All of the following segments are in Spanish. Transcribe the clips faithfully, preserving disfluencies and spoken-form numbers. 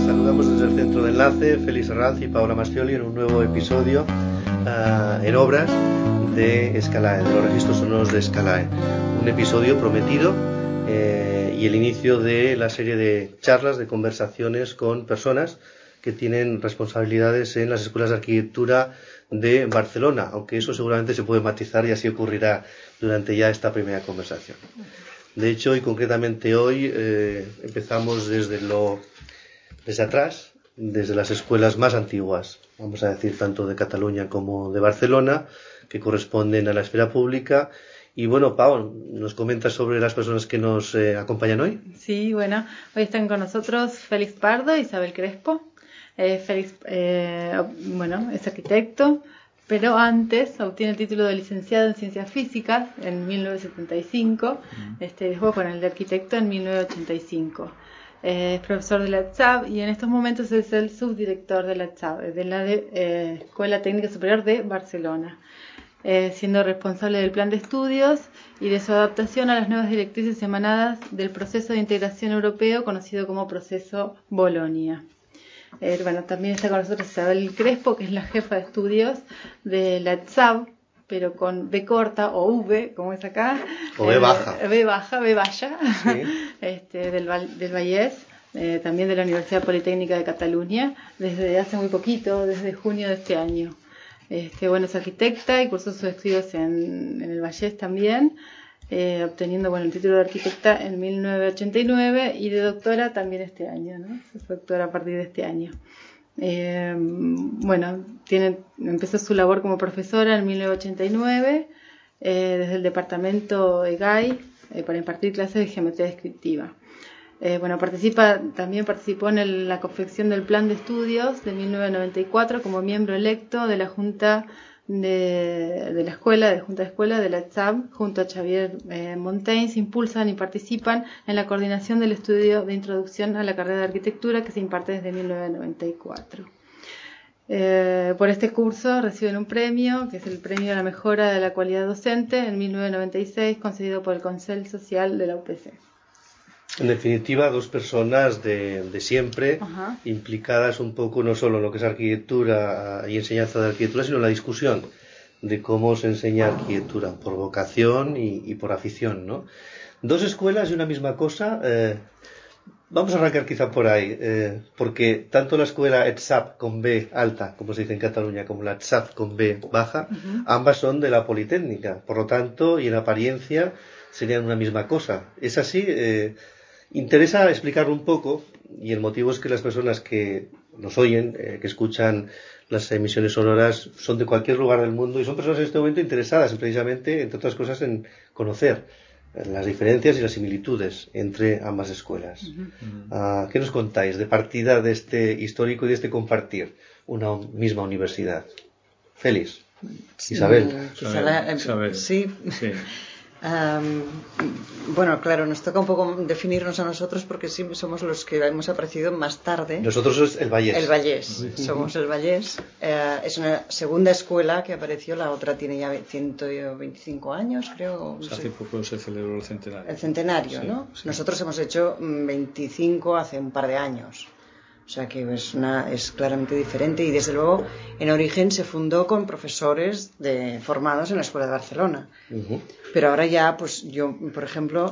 saludamos desde el Centro de Enlace, Félix Herranz y Paola Mastioli en un nuevo episodio uh, en obras de Escalae, de los registros sonoros de Escalae. Un episodio prometido eh, y el inicio de la serie de charlas, de conversaciones con personas que tienen responsabilidades en las escuelas de arquitectura de Barcelona, aunque eso seguramente se puede matizar y así ocurrirá durante ya esta primera conversación. De hecho, y concretamente hoy, eh, empezamos desde lo desde atrás, desde las escuelas más antiguas, vamos a decir, tanto de Cataluña como de Barcelona, que corresponden a la esfera pública. Y bueno, Pau, ¿nos comentas sobre las personas que nos eh, acompañan hoy? Sí, bueno, hoy están con nosotros Félix Pardo y Isabel Crespo. Eh, Félix, eh, bueno, es arquitecto, pero antes obtiene el título de licenciado en Ciencias Físicas en mil novecientos setenta y cinco, uh-huh. este, después con el de arquitecto en mil novecientos ochenta y cinco. Eh, es profesor de la E T S A B y en estos momentos es el subdirector de la E T S A B, de la de, eh, Escuela Técnica Superior de Barcelona, eh, siendo responsable del plan de estudios y de su adaptación a las nuevas directrices emanadas del proceso de integración europeo conocido como proceso Bolonia. Eh, bueno, también está con nosotros Isabel Crespo, que es la jefa de estudios de la E T S A B, pero con B corta o V, como es acá. O B baja. Eh, B baja, B vaya, sí. este, del, del Vallès, eh, también de la Universidad Politécnica de Cataluña, desde hace muy poquito, desde junio de este año. Este, bueno, es arquitecta y cursó sus estudios en, en el Vallès también, eh, obteniendo bueno, el título de arquitecta en mil novecientos ochenta y nueve y de doctora también este año, ¿no? Es doctora a partir de este año. Eh, bueno, tiene, empezó su labor como profesora en mil novecientos ochenta y nueve eh, desde el departamento E G A I eh, para impartir clases de geometría descriptiva. Eh, bueno, participa, también participó en el, la confección del plan de estudios de mil novecientos noventa y cuatro como miembro electo de la Junta de, de la Escuela, de la Junta de Escuela de la E T S A B, junto a Xavier eh, Montaigne, impulsan y participan en la coordinación del estudio de introducción a la carrera de arquitectura que se imparte desde mil novecientos noventa y cuatro. Eh, por este curso reciben un premio, que es el Premio a la Mejora de la Cualidad Docente, en mil novecientos noventa y seis, concedido por el Consell Social de la U P C. En definitiva, dos personas de, de siempre, Ajá. implicadas un poco no solo en lo que es arquitectura y enseñanza de arquitectura, sino en la discusión de cómo se enseña arquitectura, por vocación y, y por afición, ¿no? Dos escuelas y una misma cosa. Eh, vamos a arrancar quizá por ahí, eh, porque tanto la escuela E T S A B con B alta, como se dice en Cataluña, como la E T S A B con B baja, uh-huh. ambas son de la Politécnica, por lo tanto, y en apariencia serían una misma cosa. ¿Es así? Eh, Interesa explicarlo un poco, y el motivo es que las personas que nos oyen, eh, que escuchan las emisiones sonoras, son de cualquier lugar del mundo y son personas en este momento interesadas precisamente, entre otras cosas, en conocer las diferencias y las similitudes entre ambas escuelas. Uh-huh. Uh, ¿Qué nos contáis de partida de este histórico y de este compartir una misma universidad? Félix, sí, Isabel. Isabel. Isabel. Sí. sí. Um, bueno, claro, nos toca un poco definirnos a nosotros porque sí somos los que hemos aparecido más tarde. Nosotros es el Vallès. El Vallès, sí. Somos el Vallès. Uh, es una segunda escuela que apareció, la otra tiene ya ciento veinticinco años, creo. O sea, hace poco se celebró el centenario. El centenario, sí, ¿no? Sí. Nosotros hemos hecho veinticinco hace un par de años. O sea que es, una, es claramente diferente y desde luego en origen se fundó con profesores de, formados en la Escuela de Barcelona. Uh-huh. Pero ahora ya, pues yo, por ejemplo,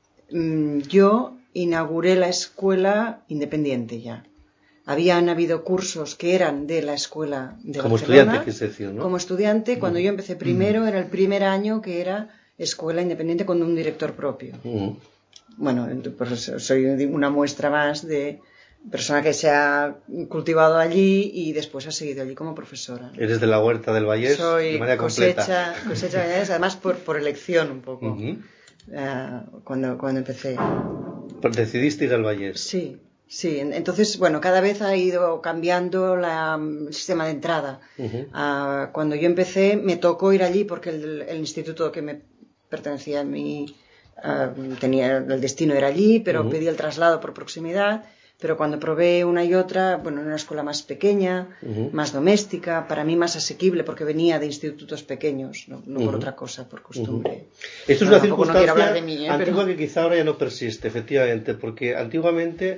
yo inauguré la escuela independiente ya. Habían habido cursos que eran de la Escuela de como Barcelona. Como estudiante, qué decir, ¿no? Como estudiante, cuando uh-huh. yo empecé primero, uh-huh. era el primer año que era escuela independiente con un director propio. Uh-huh. Bueno, pues soy una muestra más de persona que se ha cultivado allí y después ha seguido allí como profesora. Eres de la huerta del Vallès. Soy de manera cosecha, completa. cosecha Vallès, además por, por elección un poco. Uh-huh. Uh, cuando, cuando empecé. ¿Decidiste ir al Vallès? Sí, sí. Entonces, bueno, cada vez ha ido cambiando la, el sistema de entrada. Uh-huh. Uh, cuando yo empecé me tocó ir allí porque el, el instituto que me pertenecía a mí uh, tenía, el destino era allí, pero uh-huh. pedí el traslado por proximidad. Pero cuando probé una y otra, bueno, en una escuela más pequeña, uh-huh. más doméstica, para mí más asequible, porque venía de institutos pequeños, no, no uh-huh. por otra cosa, por costumbre. Uh-huh. Esto es una no, circunstancia no de mí, ¿eh? antigua pero... que quizá ahora ya no persiste, efectivamente, porque antiguamente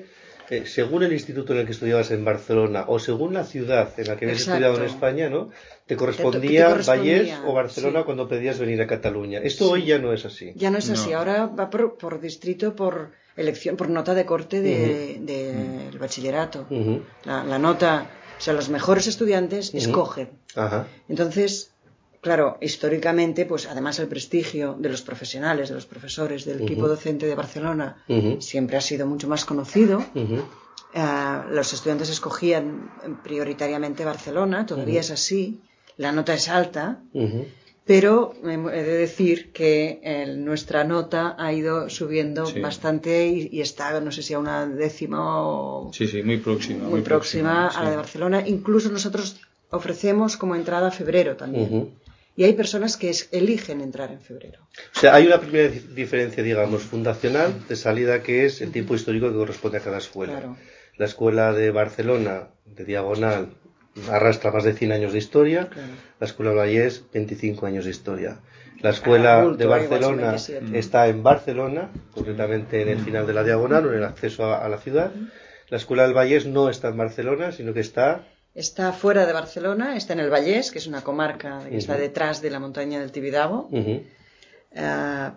eh, según el instituto en el que estudiabas en Barcelona o según la ciudad en la que habías Exacto. estudiado en España, ¿no? Te correspondía, Te- te correspondía, Vallés o Barcelona sí. cuando pedías venir a Cataluña. Esto Sí. hoy ya no es así. Ya no es así, No. ahora va por, por distrito, por elección, por nota de corte del Ujú. de, del bachillerato. Ujú. La, la nota, o sea, los mejores estudiantes Ujú. escogen. Ajá. Entonces, claro, históricamente, pues además el prestigio de los profesionales, de los profesores, del Ujú. equipo docente de Barcelona, Ujú. siempre ha sido mucho más conocido. Ujú. Eh, los estudiantes escogían prioritariamente Barcelona, todavía Ujú. es así, la nota es alta, Ujú. pero eh, he de decir que eh, nuestra nota ha ido subiendo Sí. bastante y, y está, no sé si a una décima o Sí, sí, muy próxima. muy próxima sí. a la de Barcelona. Incluso nosotros ofrecemos como entrada a febrero también. Ujú. Y hay personas que es- eligen entrar en febrero. O sea, hay una primera dif- diferencia, digamos, fundacional de salida, que es el tiempo histórico que corresponde a cada escuela. Claro. La escuela de Barcelona, de Diagonal, arrastra más de cien años de historia. Claro. La escuela de Vallés, veinticinco años de historia. La escuela Adulto, de igual son Barcelona veintisiete. está en Barcelona, concretamente en el final de la Diagonal o en el acceso a, a la ciudad. La escuela del Vallés no está en Barcelona, sino que está... Está fuera de Barcelona, está en el Vallés, que es una comarca que está Ujú. detrás de la montaña del Tibidabo. Ujú. Eh,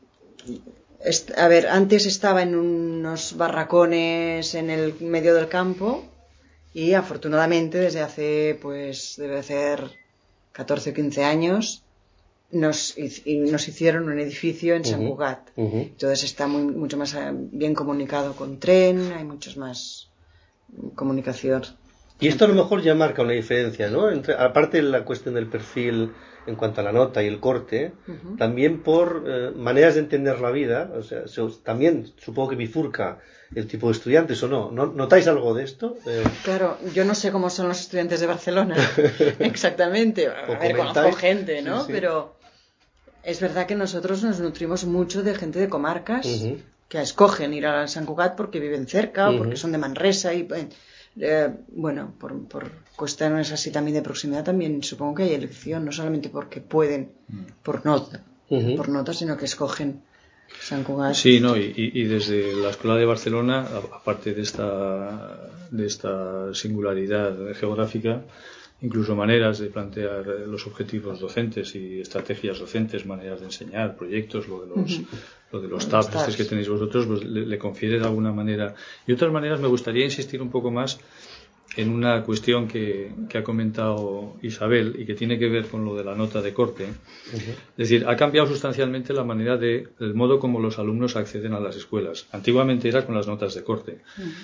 est- a ver, antes estaba en unos barracones en el medio del campo y afortunadamente desde hace, pues, debe ser catorce o quince años, nos, hic- y nos hicieron un edificio en Sant Ujú. Cugat. Ujú. Entonces está muy, mucho más eh, bien comunicado con tren, hay muchos más comunicación. Y esto a lo mejor ya marca una diferencia, ¿no? Entre, aparte de la cuestión del perfil en cuanto a la nota y el corte, Ujú. también por eh, maneras de entender la vida, o sea, se os- también supongo que bifurca el tipo de estudiantes o no. ¿No- ¿Notáis algo de esto? Eh, Claro, yo no sé cómo son los estudiantes de Barcelona exactamente. A ¿O ver, comentáis? conozco gente, ¿no? Sí, sí. Pero es verdad que nosotros nos nutrimos mucho de gente de comarcas Ujú. que escogen ir a Sant Cugat porque viven cerca o Ujú. porque son de Manresa y eh, eh, bueno, por, por cuestiones así también de proximidad también supongo que hay elección, no solamente porque pueden por nota, Ujú. por nota, sino que escogen Sant Cugat. Sí, no, y, y- y desde la Escuela de Barcelona, a- aparte de esta, de esta singularidad geográfica, incluso maneras de plantear eh, los objetivos docentes y estrategias docentes, maneras de enseñar, proyectos, lo de los, Ujú. lo de los Los tabs tabs. estos que tenéis vosotros, pues le, le confiere de alguna manera. Y otras maneras me gustaría insistir un poco más en una cuestión que, que ha comentado Isabel y que tiene que ver con lo de la nota de corte. Es decir, ha cambiado sustancialmente la manera de, el modo como los alumnos acceden a las escuelas. Antiguamente era con las notas de corte.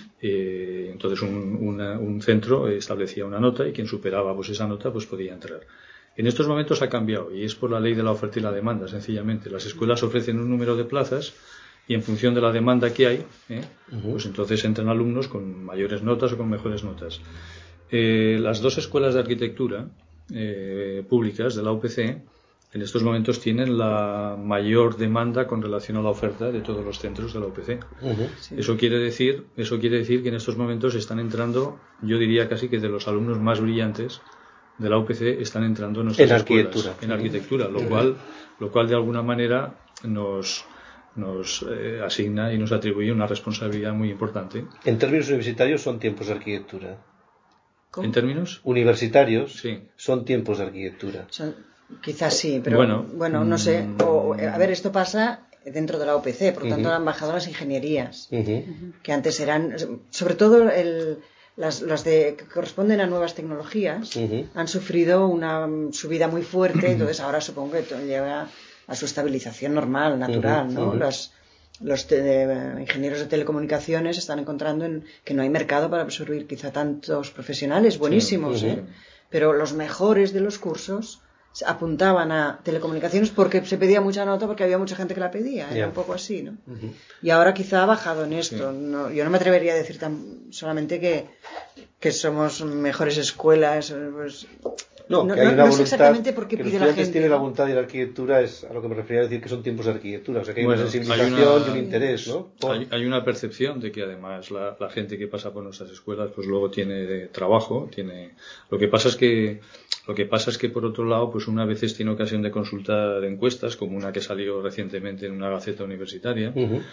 Eh, entonces un, una- un centro establecía una nota y quien superaba pues esa nota pues podía entrar. En estos momentos ha cambiado y es por la ley de la oferta y la demanda, sencillamente. Las escuelas ofrecen un número de plazas y en función de la demanda que hay, ¿eh? pues entonces entran alumnos con mayores notas o con mejores notas. Eh, las dos escuelas de arquitectura eh, públicas de la U P C en estos momentos tienen la mayor demanda con relación a la oferta de todos los centros de la U P C. Ujú. Sí. Eso quiere decir, eso quiere decir que en estos momentos están entrando, yo diría casi que de los alumnos más brillantes de la U P C están entrando en nuestras En escuelas, arquitectura. en arquitectura, lo cual, lo cual de alguna manera nos nos eh, asigna y nos atribuye una responsabilidad muy importante. En términos universitarios son tiempos de arquitectura. ¿Cómo? ¿En términos? Universitarios Sí. son tiempos de arquitectura. Son- quizás sí, pero Bueno, bueno, no sé. mm, O- a ver, esto pasa dentro de la U P C, por lo tanto Ujú. han bajado las ingenierías, Ujú. que antes eran, sobre todo el, las, las de, que corresponden a nuevas tecnologías, Ujú. han sufrido una mm, subida muy fuerte, entonces ahora supongo que to- llega a su estabilización normal, natural, Ujú, ¿no? ujú. Las- los te- de- ingenieros de telecomunicaciones están encontrando en, que no hay mercado para absorbir quizá tantos profesionales buenísimos, Sí, ¿eh? ujú. Pero los mejores de los cursos se apuntaban a telecomunicaciones porque se pedía mucha nota porque había mucha gente que la pedía, era Ya. un poco así, ¿no? Ujú. Y ahora quizá ha bajado en esto. Sí. No, yo no me atrevería a decir tan, solamente que, que somos mejores escuelas. Pues, No, no, que hay no- una no sé voluntad, exactamente por qué que los pide la estudiantes gente. tienen la ¿no? voluntad de la arquitectura, es a lo que me refería a decir que son tiempos de arquitectura, o sea que hay Bueno, una hay sensibilización una- y un interés, ¿no? Por- Hay, hay una percepción de que además la, la gente que pasa por nuestras escuelas pues luego tiene trabajo, tiene lo que pasa es que lo que pasa es que por otro lado pues una veces tiene ocasión de consultar encuestas como una que salió recientemente en una gaceta universitaria Ujú.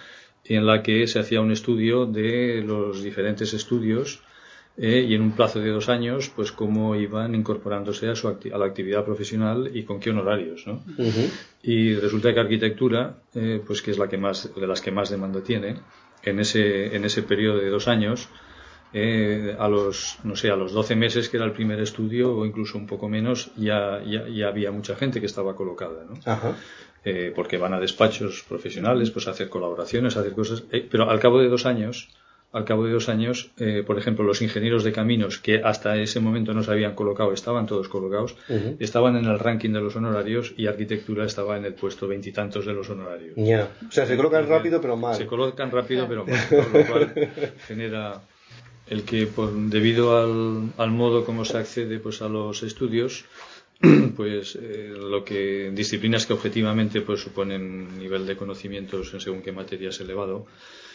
y en la que se hacía un estudio de los diferentes estudios eh, y en un plazo de dos años, pues cómo iban incorporándose a, su acti- a la actividad profesional y con qué honorarios, ¿no? Uh-huh. Y resulta que arquitectura, eh, pues que es la que más, de las que más demanda tiene, en ese, en ese periodo de dos años, eh, a los, no sé, a los doce meses que era el primer estudio o incluso un poco menos, ya, ya, ya había mucha gente que estaba colocada, ¿no? Ajá. Eh, porque van a despachos profesionales, pues a hacer colaboraciones, a hacer cosas, eh, pero al cabo de dos años, al cabo de dos años, eh, por ejemplo, los ingenieros de caminos que hasta ese momento no se habían colocado, estaban todos colocados, uh-huh. estaban en el ranking de los honorarios y arquitectura estaba en el puesto veintitantos de los honorarios. Ya, yeah. O sea, se colocan rápido pero mal. Se colocan rápido pero mal, ¿no? Lo cual genera el que, por, debido al, al modo como se accede pues a los estudios, pues eh, lo que disciplinas que objetivamente pues suponen nivel de conocimientos en según qué materia es elevado,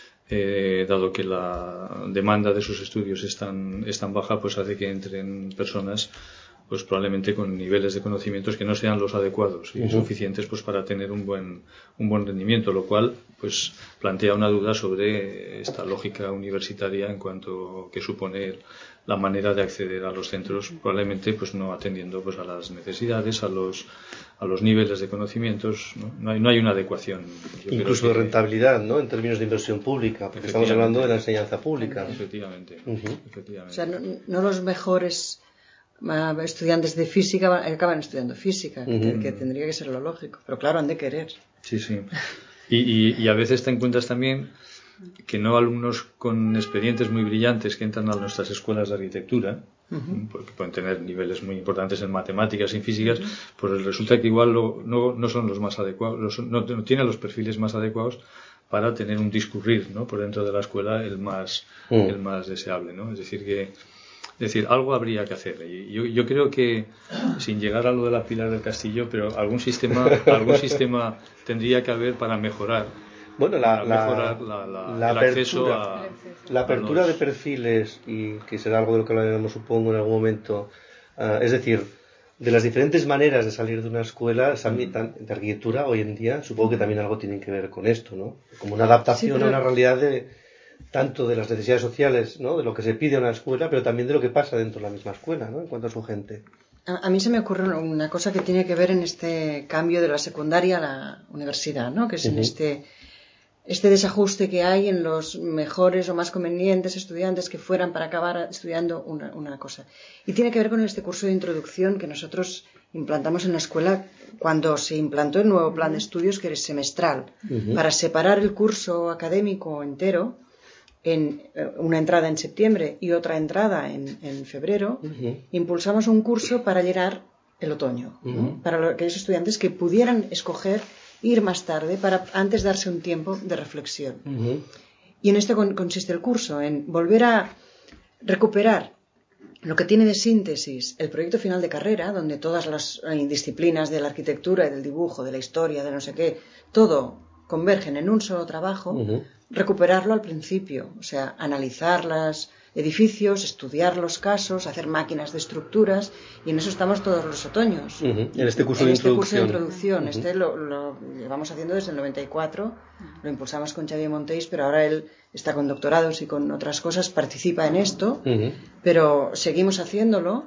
eh, dado que la demanda de esos estudios es tan, es tan baja, pues hace que entren personas pues probablemente con niveles de conocimientos que no sean los adecuados y uh-huh. suficientes pues para tener un buen un buen rendimiento, lo cual pues plantea una duda sobre esta lógica universitaria en cuanto que supone la manera de acceder a los centros, probablemente pues no atendiendo pues a las necesidades, a los a los niveles de conocimientos, no, no, hay, no hay una adecuación. Yo incluso de rentabilidad, ¿no? En términos de inversión pública, porque estamos hablando de la enseñanza pública. Efectivamente. Uh-huh. Efectivamente. O sea, no, no los mejores estudiantes de física acaban estudiando física, uh-huh. que, que tendría que ser lo lógico, pero claro, han de querer. Sí, sí. Y, y, y a veces te encuentras también que no alumnos con expedientes muy brillantes que entran a nuestras escuelas de arquitectura, uh-huh. porque pueden tener niveles muy importantes en matemáticas y en físicas, uh-huh. pues resulta que igual lo, no, no son los más adecuados, los, no, no tienen los perfiles más adecuados para tener un discurrir, ¿no? Por dentro de la escuela el más, uh-huh. el más deseable, ¿no? Es decir que Es decir, algo habría que hacer. Y yo, yo creo que, sin llegar a lo de la Pilar del Castillo, pero algún sistema, algún sistema tendría que haber para mejorar, bueno, la, para mejorar la, la, la el apertura, acceso a... La apertura a los... de perfiles, y que será algo de lo que hablaremos, supongo, en algún momento. Uh, es decir, de las diferentes maneras de salir de una escuela de arquitectura hoy en día, supongo que también algo tiene que ver con esto, ¿no? Como una adaptación sí, pero... a una realidad de... tanto de las necesidades sociales, ¿no? De lo que se pide a una escuela, pero también de lo que pasa dentro de la misma escuela, ¿no? En cuanto a su gente. A, a mí se me ocurre una cosa que tiene que ver en este cambio de la secundaria a la universidad, ¿no? Que es uh-huh. en este, este desajuste que hay en los mejores o más convenientes estudiantes que fueran para acabar estudiando una, una cosa. Y tiene que ver con este curso de introducción que nosotros implantamos en la escuela cuando se implantó el nuevo plan de estudios, que es semestral, uh-huh. para separar el curso académico entero en una entrada en septiembre y otra entrada en, en febrero, uh-huh. impulsamos un curso para llenar el otoño, uh-huh. ¿no? Para aquellos estudiantes que pudieran escoger ir más tarde para antes darse un tiempo de reflexión. Uh-huh. Y en esto con, consiste el curso, en volver a recuperar lo que tiene de síntesis el proyecto final de carrera, donde todas las disciplinas de la arquitectura y del dibujo, de la historia, de no sé qué, todo convergen en un solo trabajo, uh-huh. recuperarlo al principio, o sea, analizar los edificios, estudiar los casos, hacer máquinas de estructuras, y en eso estamos todos los otoños. Uh-huh. En este curso en de este introducción. Curso de introducción. Uh-huh. Este lo, lo llevamos haciendo desde el noventa y cuatro, lo impulsamos con Xavier Monteis, pero ahora él está con doctorados y con otras cosas, participa en esto, uh-huh. pero seguimos haciéndolo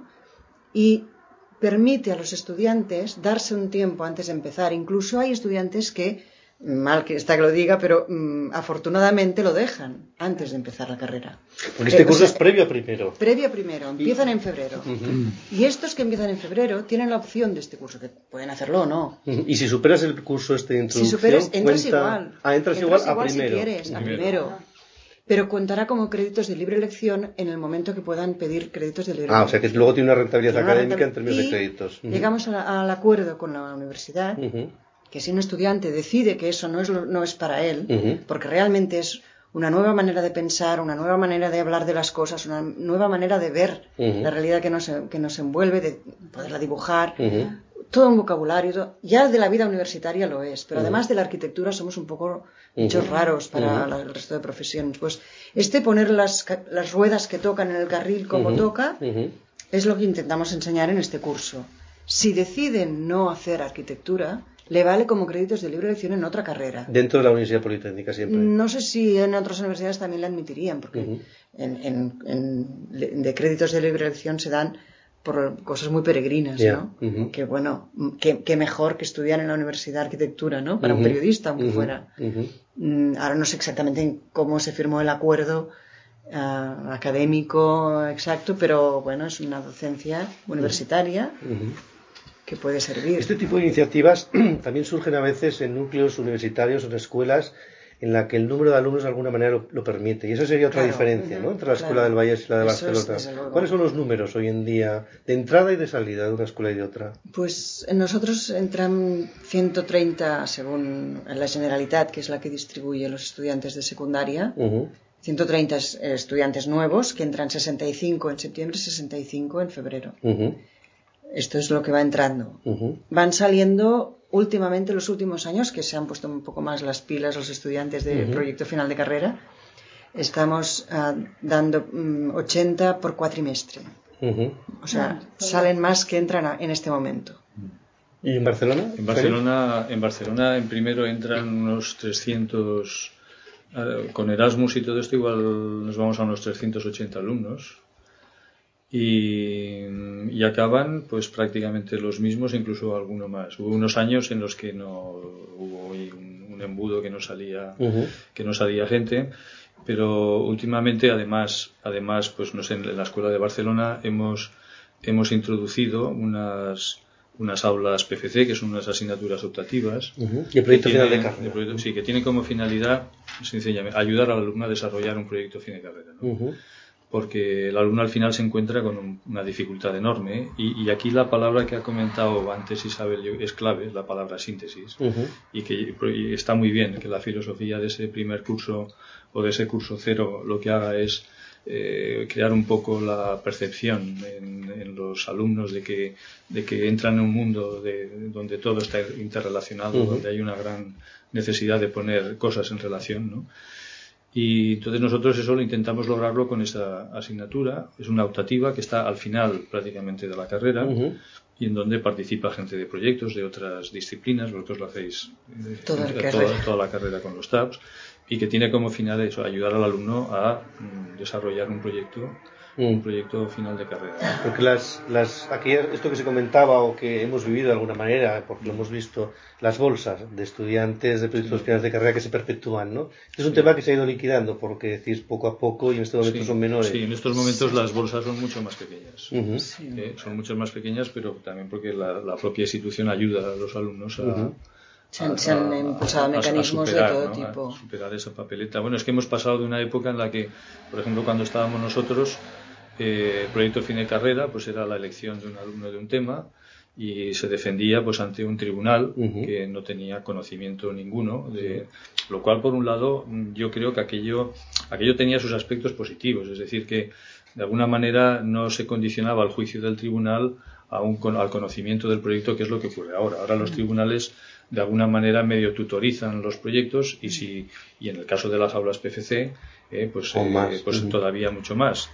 y permite a los estudiantes darse un tiempo antes de empezar. Incluso hay estudiantes que, mal que está que lo diga, pero mmm, afortunadamente lo dejan antes de empezar la carrera. Porque este eh, curso o sea, es previo a primero. Previo a primero, empiezan en febrero. Uh-huh. Y estos que empiezan en febrero tienen la opción de este curso, que pueden hacerlo o no. Uh-huh. Y si superas el curso este de introducción, si superas, entras cuenta... igual. Ah, entras, entras igual, igual a primero. Si quieres, a primero. Pero contará como créditos de libre elección en el momento que puedan pedir créditos de libre elección. Ah, o sea que luego tiene una rentabilidad tiene académica una rentabilidad... en términos de créditos. Uh-huh. Llegamos a la, al acuerdo con la universidad, uh-huh. que si un estudiante decide que eso no es, no es para él, uh-huh. porque realmente es una nueva manera de pensar, una nueva manera de hablar de las cosas, una nueva manera de ver uh-huh. la realidad que nos, que nos envuelve, de poderla dibujar, uh-huh. todo un vocabulario, todo, ya de la vida universitaria lo es, pero uh-huh. además de la arquitectura somos un poco bichos uh-huh. raros para uh-huh. la, el resto de profesiones. Pues este poner las, las ruedas que tocan en el carril como uh-huh. toca, uh-huh. es lo que intentamos enseñar en este curso. Si deciden no hacer arquitectura, le vale como créditos de libre elección en otra carrera. Dentro de la Universidad Politécnica siempre. No sé si en otras universidades también la admitirían, porque uh-huh. en, en, en, de créditos de libre elección se dan por cosas muy peregrinas, yeah. ¿no? Uh-huh. Que bueno, que, que mejor que estudiar en la Universidad de Arquitectura, ¿no? Para uh-huh. un periodista, aunque uh-huh. fuera. Uh-huh. Ahora no sé exactamente cómo se firmó el acuerdo uh, académico exacto, pero bueno, es una docencia universitaria. Uh-huh. que puede servir. Este tipo de iniciativas también surgen a veces en núcleos universitarios o en escuelas en la que el número de alumnos de alguna manera lo, lo permite. Y esa sería otra claro, diferencia, ¿no? Entre la claro. Escuela del Vallès y la de Eso Barcelona. Es, ¿Cuáles son los números hoy en día de entrada y de salida de una escuela y de otra? Pues nosotros entran ciento treinta según la Generalitat, que es la que distribuye los estudiantes de secundaria. Uh-huh. ciento treinta estudiantes nuevos, que entran sesenta y cinco en septiembre, sesenta y cinco en febrero. Uh-huh. Esto es lo que va entrando. Uh-huh. Van saliendo últimamente, los últimos años, que se han puesto un poco más las pilas los estudiantes de uh-huh. proyecto final de carrera. Estamos uh, dando um, ochenta por cuatrimestre. Uh-huh. O sea, uh-huh. salen más que entran a, en este momento. ¿Y en Barcelona? En Barcelona, en Barcelona, en primero entran unos trescientos, uh, con Erasmus y todo esto, igual nos vamos a unos trescientos ochenta alumnos. Y, y acaban pues prácticamente los mismos, incluso alguno más. Hubo unos años en los que no hubo un, un embudo que no salía uh-huh. que no salía gente, pero últimamente además además pues no sé, en la escuela de Barcelona hemos hemos introducido unas unas aulas P F C, que son unas asignaturas optativas. Uh-huh. Y el proyecto final de carrera. De proyecto, sí, que tiene como finalidad sencillamente ayudar al alumno a desarrollar un proyecto fin de carrera, ¿no? Uh-huh. Porque el alumno al final se encuentra con un, una dificultad enorme, ¿eh? y, y aquí la palabra que ha comentado antes Isabel es clave, es la palabra síntesis, uh-huh. y que y está muy bien que la filosofía de ese primer curso o de ese curso cero lo que haga es eh, crear un poco la percepción en, en los alumnos de que, de que entran en un mundo de, donde todo está interrelacionado, uh-huh. donde hay una gran necesidad de poner cosas en relación, ¿no? Y entonces nosotros eso lo intentamos lograrlo con esa asignatura. Es una optativa que está al final prácticamente de la carrera uh-huh. y en donde participa gente de proyectos de otras disciplinas. Vosotros lo hacéis eh, toda, toda, toda, toda la carrera con los T A Ps, y que tiene como final eso, ayudar al alumno a mm, desarrollar un proyecto mm. un proyecto final de carrera. Porque las, las aquí esto que se comentaba o que hemos vivido de alguna manera, porque lo hemos visto, las bolsas de estudiantes de proyectos sí. finales de carrera que se perpetúan, ¿no? Es un sí. tema que se ha ido liquidando, porque decís poco a poco y en este momento sí. son menores. Sí, en estos momentos sí. las bolsas son mucho más pequeñas. Uh-huh. Sí. Eh, son mucho más pequeñas, pero también porque la, la propia institución ayuda a los alumnos a... Uh-huh. Se han, se han impulsado mecanismos superar, de todo ¿no? tipo. A superar esa papeleta. Bueno, es que hemos pasado de una época en la que, por ejemplo, cuando estábamos nosotros, eh, el proyecto fin de carrera, pues era la elección de un alumno de un tema y se defendía pues ante un tribunal uh-huh. que no tenía conocimiento ninguno, de, lo cual, por un lado, yo creo que aquello, aquello tenía sus aspectos positivos, es decir, que de alguna manera no se condicionaba el juicio del tribunal a un, al conocimiento del proyecto, que es lo que ocurre ahora. Ahora los tribunales de alguna manera medio tutorizan los proyectos y si y en el caso de las aulas P F C eh, pues, eh, pues uh-huh. todavía mucho más.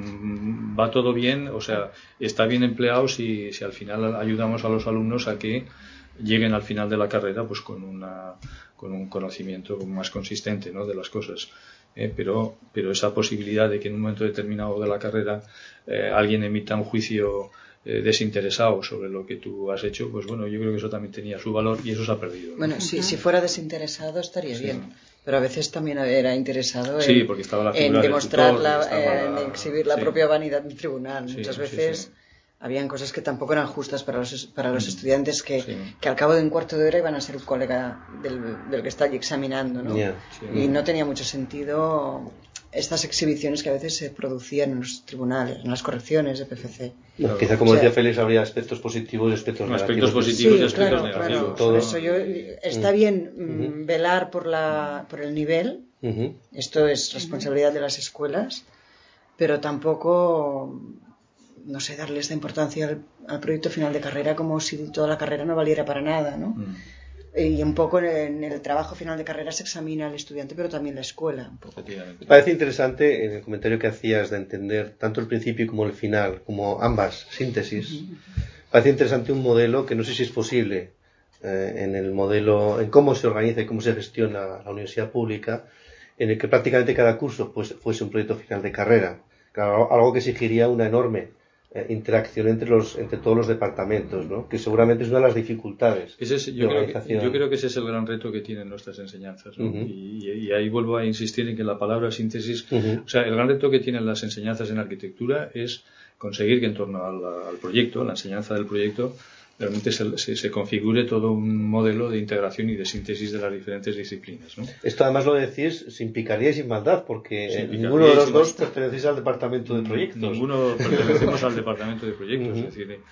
Mm, va todo bien, o sea, está bien empleado si, si al final ayudamos a los alumnos a que lleguen al final de la carrera pues con una con un conocimiento más consistente, ¿no?, de las cosas. Eh, pero pero esa posibilidad de que en un momento determinado de la carrera eh, alguien emita un juicio Eh, desinteresado sobre lo que tú has hecho, pues bueno, yo creo que eso también tenía su valor y eso se ha perdido, ¿no? Bueno, si, uh-huh. si fuera desinteresado estaría sí. bien, pero a veces también era interesado en, sí, porque estaba la en demostrar, tutor, la, estaba... en exhibir la sí. propia vanidad del tribunal. Sí, Muchas sí, veces sí. habían cosas que tampoco eran justas para los, para los mm. estudiantes que, sí. que al cabo de un cuarto de hora iban a ser un colega del, del que está allí examinando, ¿no? Yeah, sí. Y no tenía mucho sentido estas exhibiciones que a veces se producían en los tribunales, en las correcciones de P F C. No, quizá, como o sea, decía Félix, habría aspectos positivos y aspectos no, negativos. Aspectos positivos sí, y aspectos claro, negativos. Claro. Por eso yo, está bien uh-huh. velar por, la, por el nivel, uh-huh. esto es responsabilidad de las escuelas, pero tampoco, no sé, darle esta importancia al, al proyecto final de carrera como si toda la carrera no valiera para nada, ¿no? Uh-huh. Y un poco en el trabajo final de carrera se examina al estudiante, pero también la escuela. Un poco. Me parece interesante en el comentario que hacías de entender tanto el principio como el final, como ambas, síntesis. Uh-huh. Parece interesante un modelo que no sé si es posible eh, en el modelo, en cómo se organiza y cómo se gestiona la universidad pública, en el que prácticamente cada curso pues, fuese un proyecto final de carrera. Claro, algo que exigiría una enorme eh, interacción entre los entre todos los departamentos, ¿no? Que seguramente es una de las dificultades. Ese es, yo, creo que, yo creo que ese es el gran reto que tienen nuestras enseñanzas, ¿no? Uh-huh. y, y ahí vuelvo a insistir en que la palabra síntesis, uh-huh. o sea, el gran reto que tienen las enseñanzas en arquitectura es conseguir que en torno al, al proyecto, a la enseñanza del proyecto, realmente se, se, se configure todo un modelo de integración y de síntesis de las diferentes disciplinas, ¿no? Esto además lo decís sin picardía y sin maldad, porque sin ninguno de los dos pertenecéis al departamento de proyectos. Ninguno pertenecemos al departamento de proyectos, uh-huh. es decir,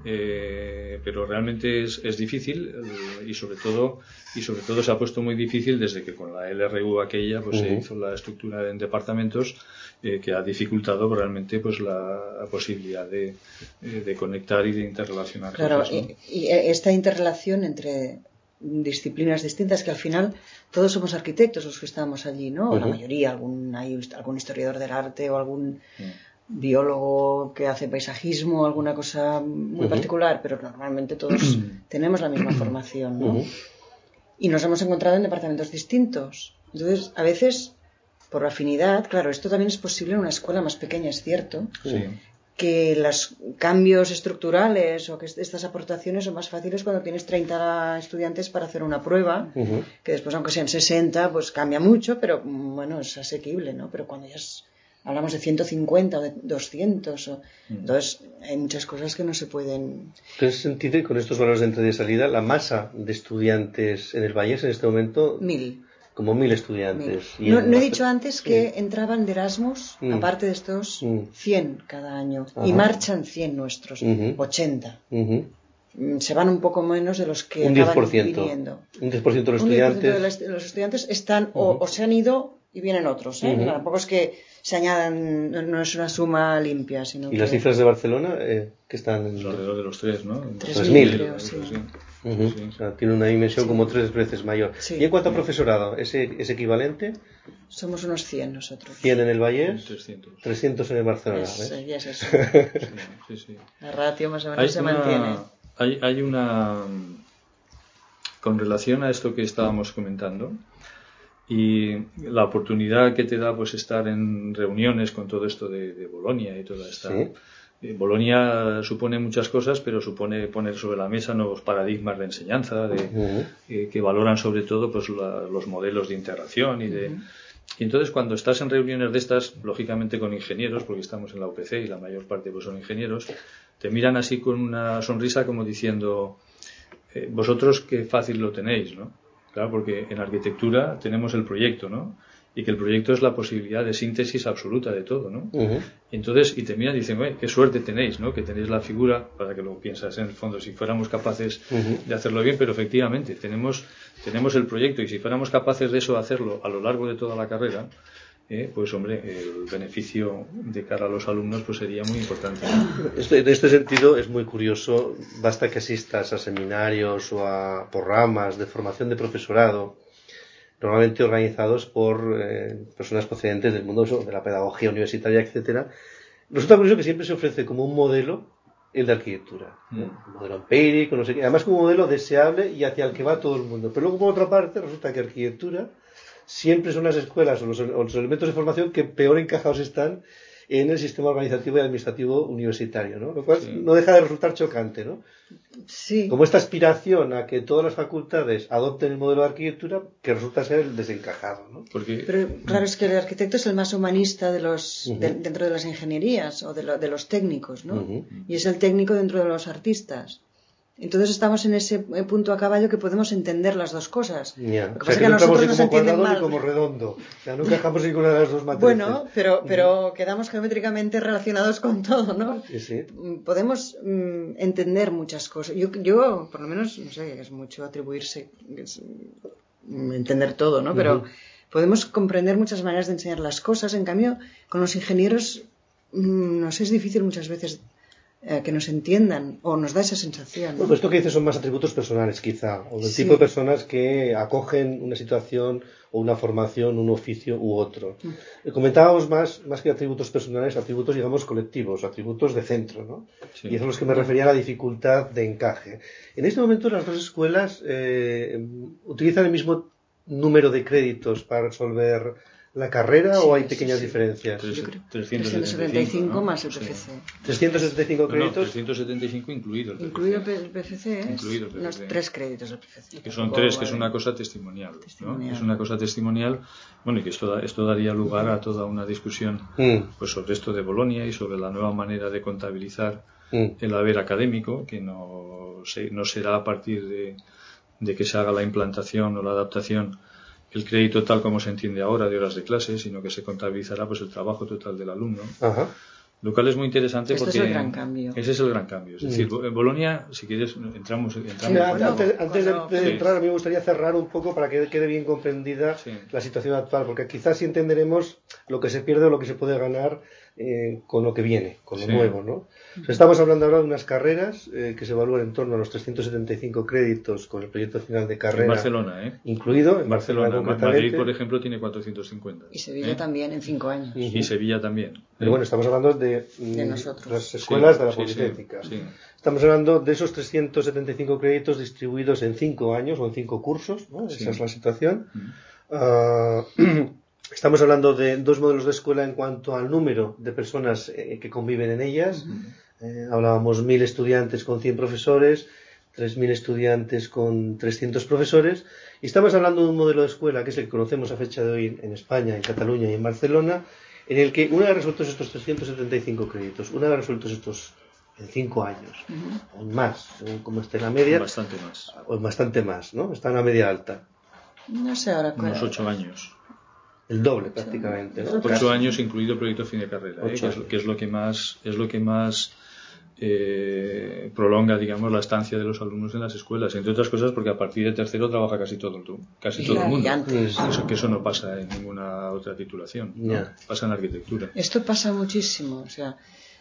eh, pero realmente es, es difícil eh, y sobre todo y sobre todo se ha puesto muy difícil desde que con la L R U aquella pues uh-huh. se hizo la estructura en departamentos eh, que ha dificultado realmente pues la, la posibilidad de, eh, de conectar y de interrelacionar claro, cosas, ¿no? y, y esta interrelación entre disciplinas distintas, que al final todos somos arquitectos los que estamos allí, ¿no? Uh-huh. La mayoría, algún hay algún historiador del arte o algún uh-huh. biólogo que hace paisajismo, alguna cosa muy uh-huh. particular, pero normalmente todos tenemos la misma formación, ¿no? Uh-huh. Y nos hemos encontrado en departamentos distintos. Entonces, a veces, por afinidad, claro, esto también es posible en una escuela más pequeña, es cierto, sí. que los cambios estructurales o que estas aportaciones son más fáciles cuando tienes treinta estudiantes para hacer una prueba, uh-huh. que después, aunque sean sesenta, pues cambia mucho, pero bueno, es asequible, ¿no? Pero cuando ya es... hablamos de ciento cincuenta o de doscientos. O... Entonces, hay muchas cosas que no se pueden... En ese sentido, y con estos valores de entrada y salida, la masa de estudiantes en el Vallés en este momento... Mil. Como mil estudiantes. Mil. No, no he dicho antes que sí. entraban de Erasmus, mm. aparte de estos, mm. cien cada año. Ajá. Y marchan cien nuestros, uh-huh. ochenta. Uh-huh. Se van un poco menos de los que un acaban diez por ciento. Viniendo. Un diez por ciento de los estudiantes. Un diez por ciento de los estudiantes están uh-huh. o, o se han ido y vienen otros, ¿eh? Uh-huh. Tampoco es que se añadan, no, no es una suma limpia, sino ¿Y que... las cifras de Barcelona eh, que están en... alrededor de los tres, ¿no? tres mil, creo, sí. Uh-huh. Sí. O sea, tiene una dimensión sí. como tres veces mayor. Sí. ¿Y en cuanto a profesorado, ese es equivalente? Somos unos cien nosotros. ¿cien en el Vallés? trescientos. trescientos en el Barcelona. Es, ¿ves? Ya es eso. Sí, sí, sí. La ratio más o menos hay se una, mantiene. Hay, hay una... Con relación a esto que estábamos comentando y la oportunidad que te da pues estar en reuniones con todo esto de, de Bolonia y toda esta... Sí. Bolonia supone muchas cosas, pero supone poner sobre la mesa nuevos paradigmas de enseñanza, de, uh-huh. eh, que valoran sobre todo pues la, los modelos de integración y de... Uh-huh. Y entonces cuando estás en reuniones de estas, lógicamente con ingenieros, porque estamos en la U P C y la mayor parte pues son ingenieros, te miran así con una sonrisa como diciendo, eh, vosotros qué fácil lo tenéis, ¿no? Claro, porque en arquitectura tenemos el proyecto, ¿no? Y que el proyecto es la posibilidad de síntesis absoluta de todo, ¿no? Uh-huh. Y entonces, y te miran y dicen, oye, qué suerte tenéis, ¿no? Que tenéis la figura, para que lo piensas en el fondo, si fuéramos capaces uh-huh. de hacerlo bien, pero efectivamente, tenemos, tenemos el proyecto y si fuéramos capaces de eso hacerlo a lo largo de toda la carrera, eh, pues hombre, el beneficio de cara a los alumnos pues sería muy importante. Este, en este sentido es muy curioso, basta que asistas a seminarios o a programas de formación de profesorado, normalmente organizados por eh, personas procedentes del mundo de la pedagogía universitaria, etcétera. Resulta curioso que siempre se ofrece como un modelo el de arquitectura, ¿no? Mm. Un modelo empírico, no sé qué, además como un modelo deseable y hacia el que va todo el mundo. Pero luego, por otra parte, resulta que arquitectura siempre son las escuelas o los, o los elementos de formación que peor encajados están en el sistema organizativo y administrativo universitario, ¿no? Lo cual sí. no deja de resultar chocante, ¿no? Sí. Como esta aspiración a que todas las facultades adopten el modelo de arquitectura que resulta ser el desencajado, ¿no? Porque... Pero claro, es que el arquitecto es el más humanista de los uh-huh. de, dentro de las ingenierías o de, lo, de los técnicos, ¿no? Uh-huh. Y es el técnico dentro de los artistas. Entonces estamos en ese punto a caballo que podemos entender las dos cosas. Yeah. Lo que o sea, pasa es que que a no nosotros ni nos como entienden cuadrado mal. Ni como redondo. O sea, no encajamos en ninguna de las dos matrices. Bueno, pero, pero uh-huh. quedamos geométricamente relacionados con todo, ¿no? Sí, sí. Podemos mm, entender muchas cosas. Yo, yo, por lo menos, no sé, es mucho atribuirse, es, mm, entender todo, ¿no? Pero uh-huh. podemos comprender muchas maneras de enseñar las cosas. En cambio, con los ingenieros, mm, nos es difícil muchas veces eh, que nos entiendan, o nos da esa sensación, ¿no? Bueno, pues esto que dices son más atributos personales, quizá, o del Sí. tipo de personas que acogen una situación o una formación, un oficio u otro. Mm. Comentábamos más, más que atributos personales, atributos, digamos, colectivos, atributos de centro, ¿no? Sí. Y eso es los que me refería a la dificultad de encaje. En este momento las dos escuelas eh, utilizan el mismo número de créditos para resolver la carrera, sí, o hay pequeñas sí, sí. diferencias. trescientos setenta y cinco, ¿no? Más el P F C. trescientos setenta y cinco créditos. No, no, trescientos setenta y cinco incluido el P F C. Incluido el P F C, es incluido el P F C. Unos tres créditos del P F C. Que son tres, que es una cosa testimonial, testimonial. ¿no? Es una cosa testimonial. Bueno, y que esto, esto daría lugar a toda una discusión mm. pues sobre esto de Bolonia y sobre la nueva manera de contabilizar mm. el haber académico, que no, se, no será a partir de, de que se haga la implantación o la adaptación el crédito tal como se entiende ahora de horas de clase, sino que se contabilizará pues el trabajo total del alumno. Ajá. Lo cual es muy interesante este porque es el gran cambio. Ese es el gran cambio. Es decir, en Bolonia, si quieres, entramos. entramos sí, bueno, antes, antes de, de sí. entrar, a mí me gustaría cerrar un poco para que quede bien comprendida sí. la situación actual, porque quizás sí entenderemos lo que se pierde o lo que se puede ganar eh, con lo que viene, con lo sí. nuevo, ¿no? O sea, estamos hablando ahora de unas carreras eh, que se evalúan en torno a los trescientos setenta y cinco créditos con el proyecto final de carrera. En Barcelona, ¿eh? Incluido. En Barcelona. Barcelona Madrid, por ejemplo, tiene cuatrocientos cincuenta. Y Sevilla ¿eh? también, en cinco años. Uh-huh. Y Sevilla también. Pero bueno, estamos hablando de, de nosotros. las escuelas sí, de la sí, Politécnica. Sí, sí. Estamos hablando de esos trescientos setenta y cinco créditos distribuidos en cinco años o en cinco cursos, ¿no? Esa sí. es la situación. Uh-huh. Uh, Estamos hablando de dos modelos de escuela en cuanto al número de personas eh, que conviven en ellas. Uh-huh. Eh, hablábamos mil estudiantes con cien profesores, tres mil estudiantes con trescientos profesores. Y estamos hablando de un modelo de escuela que es el que conocemos a fecha de hoy en España, en Cataluña y en Barcelona, en el que una vez resueltos estos trescientos setenta y cinco créditos, una vez resueltos estos en cinco años, uh-huh. o más, según como esté la media. Bastante más. O bastante más, ¿no? Está en la media alta. No sé ahora cuál. Unos ocho años. El doble prácticamente, ¿no? Ocho años incluido proyecto fin de carrera, ¿eh? que, es, que es lo que más es lo que más eh, prolonga, digamos, la estancia de los alumnos en las escuelas, entre otras cosas porque a partir de tercero trabaja casi todo el casi todo el mundo. Eso, que eso no pasa en ninguna otra titulación, ¿no? Yeah. Pasa en arquitectura. Esto pasa muchísimo, o sea,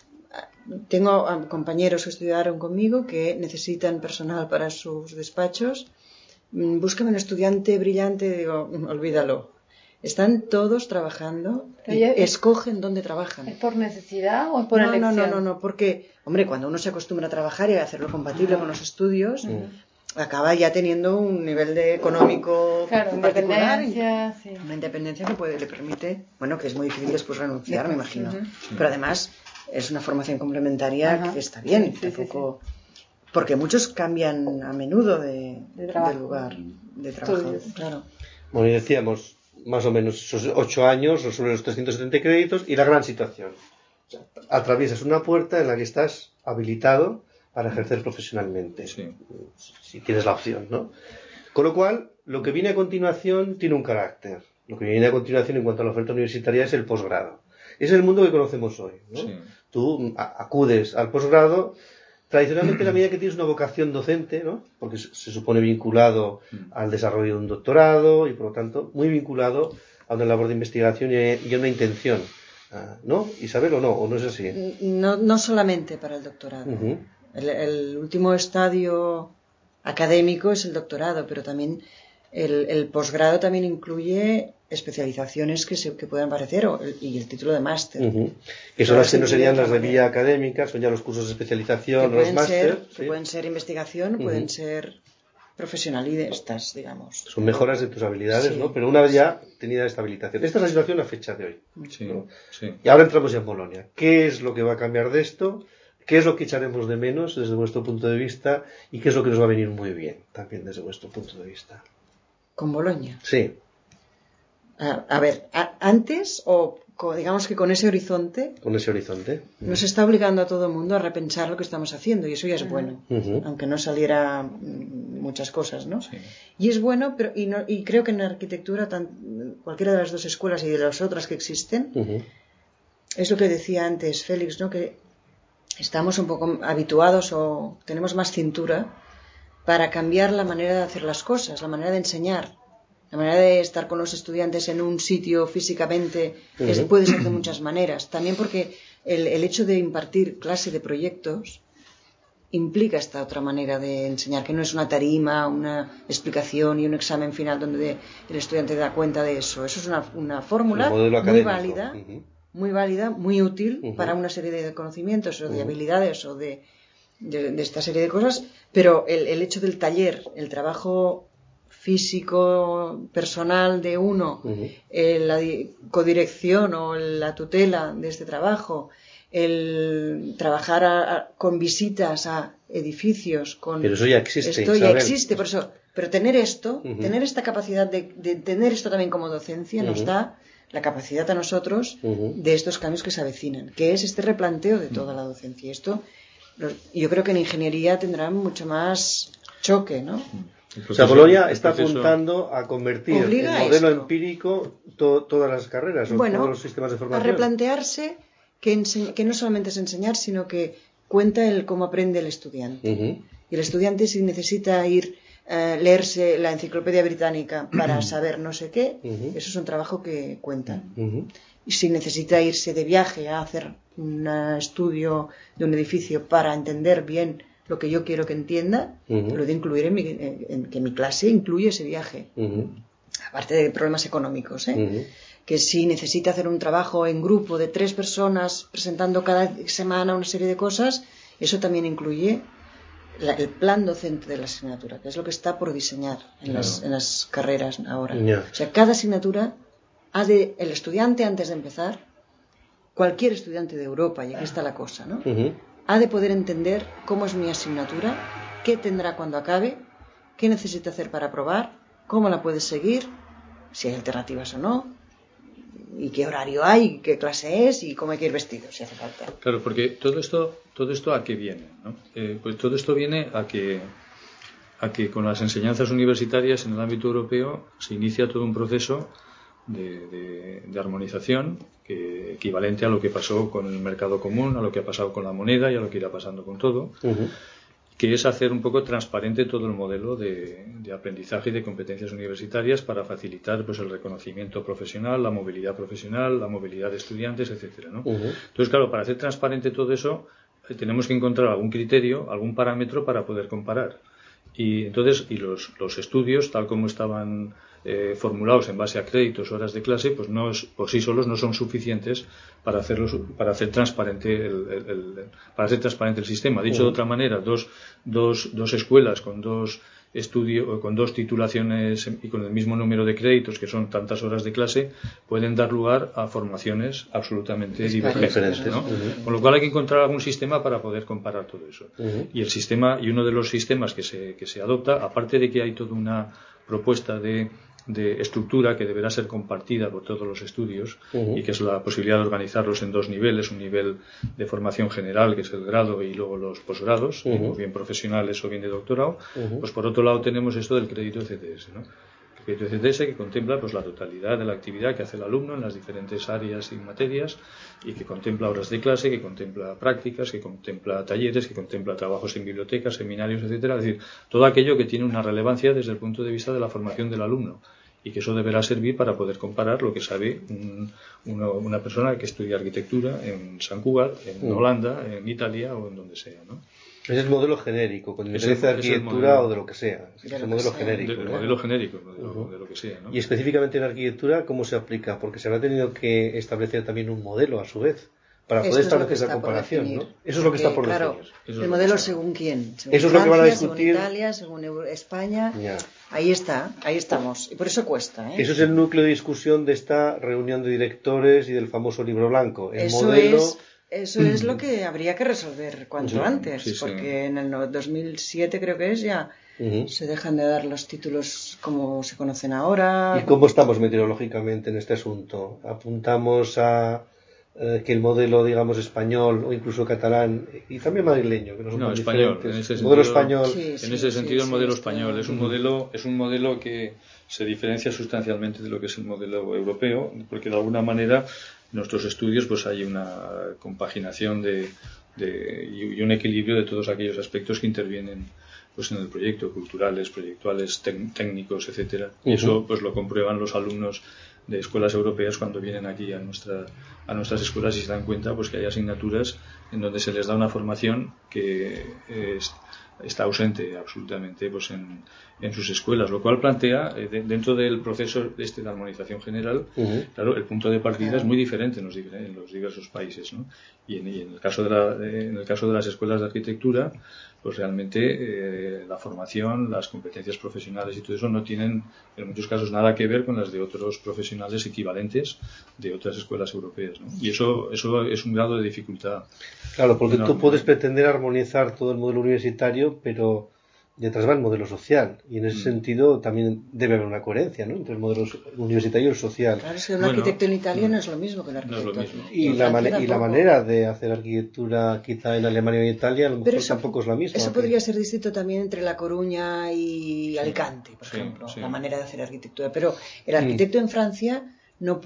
tengo compañeros que estudiaron conmigo que necesitan personal para sus despachos. Búscame un estudiante brillante, digo, olvídalo. Están todos trabajando y escogen dónde trabajan. ¿Es por necesidad o es por no, elección? No, no, no, no, porque, hombre, cuando uno se acostumbra a trabajar y a hacerlo compatible uh-huh. con los estudios, uh-huh. acaba ya teniendo un nivel de económico claro, particular. Independencia, sí. Una independencia que puede, le permite, bueno, que es muy difícil después renunciar, me imagino. Uh-huh. Sí. Pero además es una formación complementaria uh-huh. que está bien, sí, tampoco... Sí, sí. Porque muchos cambian a menudo de, de, de lugar de trabajo. Estudios. Claro. Bueno, y decíamos... más o menos esos ocho años, resuelven los trescientos setenta créditos y la gran situación. O sea, atraviesas una puerta en la que estás habilitado para ejercer profesionalmente, sí. si tienes la opción, ¿no? Con lo cual, lo que viene a continuación tiene un carácter. Lo que viene a continuación en cuanto a la oferta universitaria es el posgrado. Es el mundo que conocemos hoy, ¿no? Sí. Tú acudes al posgrado. Tradicionalmente, en la medida que tienes una vocación docente, ¿no? Porque se supone vinculado al desarrollo de un doctorado y, por lo tanto, muy vinculado a una labor de investigación y a una intención, ¿no? Isabel, ¿o no? ¿O no es así? No, no solamente para el doctorado. Uh-huh. El, el último estadio académico es el doctorado, pero también el, el posgrado también incluye especializaciones que se que puedan parecer o el, y el título de máster. Uh-huh. Que son las que no serían las de vía académica, son ya los cursos de especialización, los máster. ¿sí? Que pueden ser investigación, uh-huh. pueden ser profesionalistas, digamos. Son mejoras de tus habilidades, sí. ¿no? Pero una vez ya tenida esta habilitación. Esta es la situación a fecha de hoy. Sí, ¿no? sí. Y ahora entramos ya en Bolonia. ¿Qué es lo que va a cambiar de esto? ¿Qué es lo que echaremos de menos desde vuestro punto de vista? ¿Y qué es lo que nos va a venir muy bien también desde vuestro punto de vista? ¿Con Bolonia? Sí. A, a ver, a, antes o con, digamos que con ese horizonte, con ese horizonte nos está obligando a todo el mundo a repensar lo que estamos haciendo y eso ya es bueno, uh-huh. aunque no saliera muchas cosas, ¿no? Sí. Y es bueno, pero y, no, y creo que en la arquitectura tan, cualquiera de las dos escuelas y de las otras que existen, uh-huh. es lo que decía antes Félix, ¿no? Que estamos un poco habituados o tenemos más cintura para cambiar la manera de hacer las cosas, la manera de enseñar. La manera de estar con los estudiantes en un sitio físicamente uh-huh. es, puede ser de muchas maneras. También porque el, el hecho de impartir clase de proyectos implica esta otra manera de enseñar, que no es una tarima, una explicación y un examen final donde el estudiante da cuenta de eso. Eso es una, una fórmula muy válida, uh-huh. muy válida, muy útil uh-huh. para una serie de conocimientos o de uh-huh. habilidades o de, de, de esta serie de cosas, pero el, el hecho del taller, el trabajo físico, personal de uno, uh-huh. eh, la di- codirección o la tutela de este trabajo, el trabajar a, a, con visitas a edificios, con pero eso ya existe, esto Isabel. ya existe, por eso, pero tener esto, uh-huh. tener esta capacidad de, de tener esto también como docencia uh-huh. nos da la capacidad a nosotros uh-huh. de estos cambios que se avecinan, que es este replanteo de toda la docencia. Esto, yo creo que en ingeniería tendrá mucho más choque, ¿no? O sea, Bolonia está apuntando a convertir en modelo empírico to, todas las carreras o bueno, todos los sistemas de formación. A replantearse que, ense- que no solamente es enseñar, sino que cuenta el cómo aprende el estudiante. Uh-huh. Y el estudiante, si necesita ir a uh, leerse la enciclopedia británica para saber no sé qué, uh-huh. eso es un trabajo que cuenta. Uh-huh. Y si necesita irse de viaje a hacer un estudio de un edificio para entender bien lo que yo quiero que entienda, uh-huh. lo de incluir en, mi, en, en que mi clase incluye ese viaje. Uh-huh. Aparte de problemas económicos, ¿eh? Uh-huh. Que si necesita hacer un trabajo en grupo de tres personas presentando cada semana una serie de cosas, eso también incluye la, el plan docente de la asignatura, que es lo que está por diseñar en, no. las, en las carreras ahora. No. O sea, cada asignatura ha de, el estudiante antes de empezar, cualquier estudiante de Europa, y aquí está la cosa, ¿no? Uh-huh. Ha de poder entender cómo es mi asignatura, qué tendrá cuando acabe, qué necesita hacer para aprobar, cómo la puede seguir, si hay alternativas o no, y qué horario hay, qué clase es y cómo hay que ir vestido, si hace falta. Claro, porque todo esto, todo esto ¿a qué viene? ¿No? Eh, pues todo esto viene a que, a que con las enseñanzas universitarias en el ámbito europeo se inicia todo un proceso de, de, de armonización que, equivalente a lo que pasó con el mercado común, a lo que ha pasado con la moneda y a lo que irá pasando con todo, uh-huh. que es hacer un poco transparente todo el modelo de, de aprendizaje y de competencias universitarias para facilitar pues el reconocimiento profesional, la movilidad profesional, la movilidad de estudiantes, etcétera, ¿no? Uh-huh. Entonces, claro, para hacer transparente todo eso eh, tenemos que encontrar algún criterio, algún parámetro para poder comparar. Y entonces, y los, los estudios, tal como estaban eh, formulados en base a créditos, horas de clase, pues no es, por sí solos no son suficientes para hacerlos, para hacer transparente el, el, el, para hacer transparente el sistema. Dicho uh-huh. de otra manera, dos, dos, dos escuelas con dos estudios, con dos titulaciones y con el mismo número de créditos, que son tantas horas de clase, pueden dar lugar a formaciones absolutamente es divergentes, ¿no? Uh-huh. Con lo cual hay que encontrar algún sistema para poder comparar todo eso. Uh-huh. Y el sistema, y uno de los sistemas que se, que se adopta, aparte de que hay toda una propuesta de de estructura que deberá ser compartida por todos los estudios uh-huh. y que es la posibilidad de organizarlos en dos niveles, un nivel de formación general que es el grado y luego los posgrados, uh-huh. o bien profesionales o bien de doctorado, uh-huh. pues por otro lado tenemos esto del crédito E C T S, ¿no? El crédito E C T S que contempla pues la totalidad de la actividad que hace el alumno en las diferentes áreas y materias y que contempla horas de clase, que contempla prácticas, que contempla talleres, que contempla trabajos en bibliotecas, seminarios, etcétera, es decir, todo aquello que tiene una relevancia desde el punto de vista de la formación del alumno. Y que eso deberá servir para poder comparar lo que sabe un, una, una persona que estudia arquitectura en San Cugat, en uh. Holanda, en Italia o en donde sea, ¿no? Es el modelo genérico, con independencia de arquitectura o de lo que sea. Es el modelo genérico. El modelo genérico, de lo, uh-huh. de lo que sea, ¿no? Y específicamente en arquitectura, ¿cómo se aplica? Porque se habrá tenido que establecer también un modelo a su vez, para poder establecer esa comparación, ¿no? Eso es lo que está por claro, definir. Eso el modelo según quién. Según eso es Francia, lo que van a discutir. Según Italia, según Euro- España. Ya. Ahí está, ahí estamos. Y por eso cuesta, ¿eh? Eso es el núcleo de discusión de esta reunión de directores y del famoso libro blanco. El eso modelo... es... Eso es lo que habría que resolver cuanto sí, antes, sí, sí. porque en el dos mil siete creo que es ya uh-huh. se dejan de dar los títulos como se conocen ahora. ¿Y cómo estamos meteorológicamente en este asunto? ¿Apuntamos a eh, que el modelo, digamos, español o incluso catalán y también madrileño, que no son no, tan español, diferentes? En ese el modelo sentido, español. Sí, sí, en ese sentido, sí, el modelo sí, español sí. es un modelo, es un modelo que se diferencia sustancialmente de lo que es el modelo europeo, porque de alguna manera en nuestros estudios pues hay una compaginación de, de, y un equilibrio de todos aquellos aspectos que intervienen pues en el proyecto, culturales, proyectuales, técnicos, etcétera. Y eso pues lo comprueban los alumnos de escuelas europeas cuando vienen aquí a nuestra a nuestras escuelas y se dan cuenta pues que hay asignaturas en donde se les da una formación que es, está ausente absolutamente pues en, en sus escuelas, lo cual plantea eh, de, dentro del proceso este de armonización general, uh-huh. claro, el punto de partida uh-huh. es muy diferente en los, en los diversos países, ¿no? Y en, y en el caso de la, de, en el caso de las escuelas de arquitectura, pues realmente eh, la formación, las competencias profesionales y todo eso no tienen en muchos casos nada que ver con las de otros profesionales equivalentes de otras escuelas europeas, ¿no? Y eso eso es un grado de dificultad. Claro, porque enorme. Tú puedes pretender armonizar todo el modelo universitario, pero detrás va el modelo social, y en ese mm. sentido también debe haber una coherencia, ¿no?, entre el modelo universitario y el social. Claro, es que un bueno, arquitecto en Italia no es lo mismo que un arquitecto. No es lo mismo. Y, la, man- y la manera de hacer arquitectura quizá en Alemania o en Italia a lo mejor eso, tampoco es la misma. Eso podría ser distinto también entre La Coruña y Alicante, por sí, ejemplo, sí. la manera de hacer arquitectura. Pero el arquitecto mm. en Francia no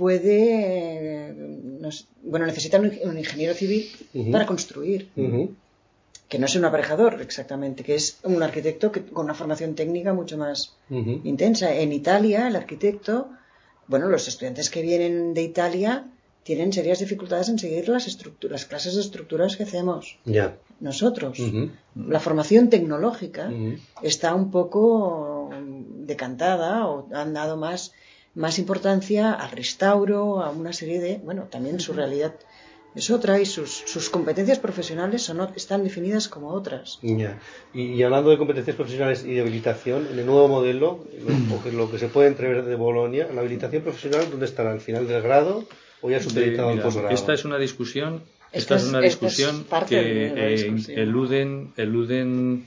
puede, eh, no, bueno, necesita un, un ingeniero civil uh-huh. para construir. Uh-huh. Que no es un aparejador exactamente, que es un arquitecto que, con una formación técnica mucho más uh-huh. intensa. En Italia, el arquitecto, bueno, los estudiantes que vienen de Italia tienen serias dificultades en seguir las, las clases de estructuras que hacemos yeah. nosotros. Uh-huh. La formación tecnológica uh-huh. está un poco decantada o han dado más, más importancia al restauro, a una serie de, bueno, también uh-huh. su realidad es otra y sus, sus competencias profesionales son, están definidas como otras. Yeah. Y, y hablando de competencias profesionales y de habilitación, en el nuevo modelo, lo, que, lo que se puede entrever de Bolonia, la habilitación profesional, ¿dónde estará? ¿Al final del grado o ya supeditado al posgrado? Esta es una discusión, esta, esta es una discusión es que eh, discusión. eluden, eluden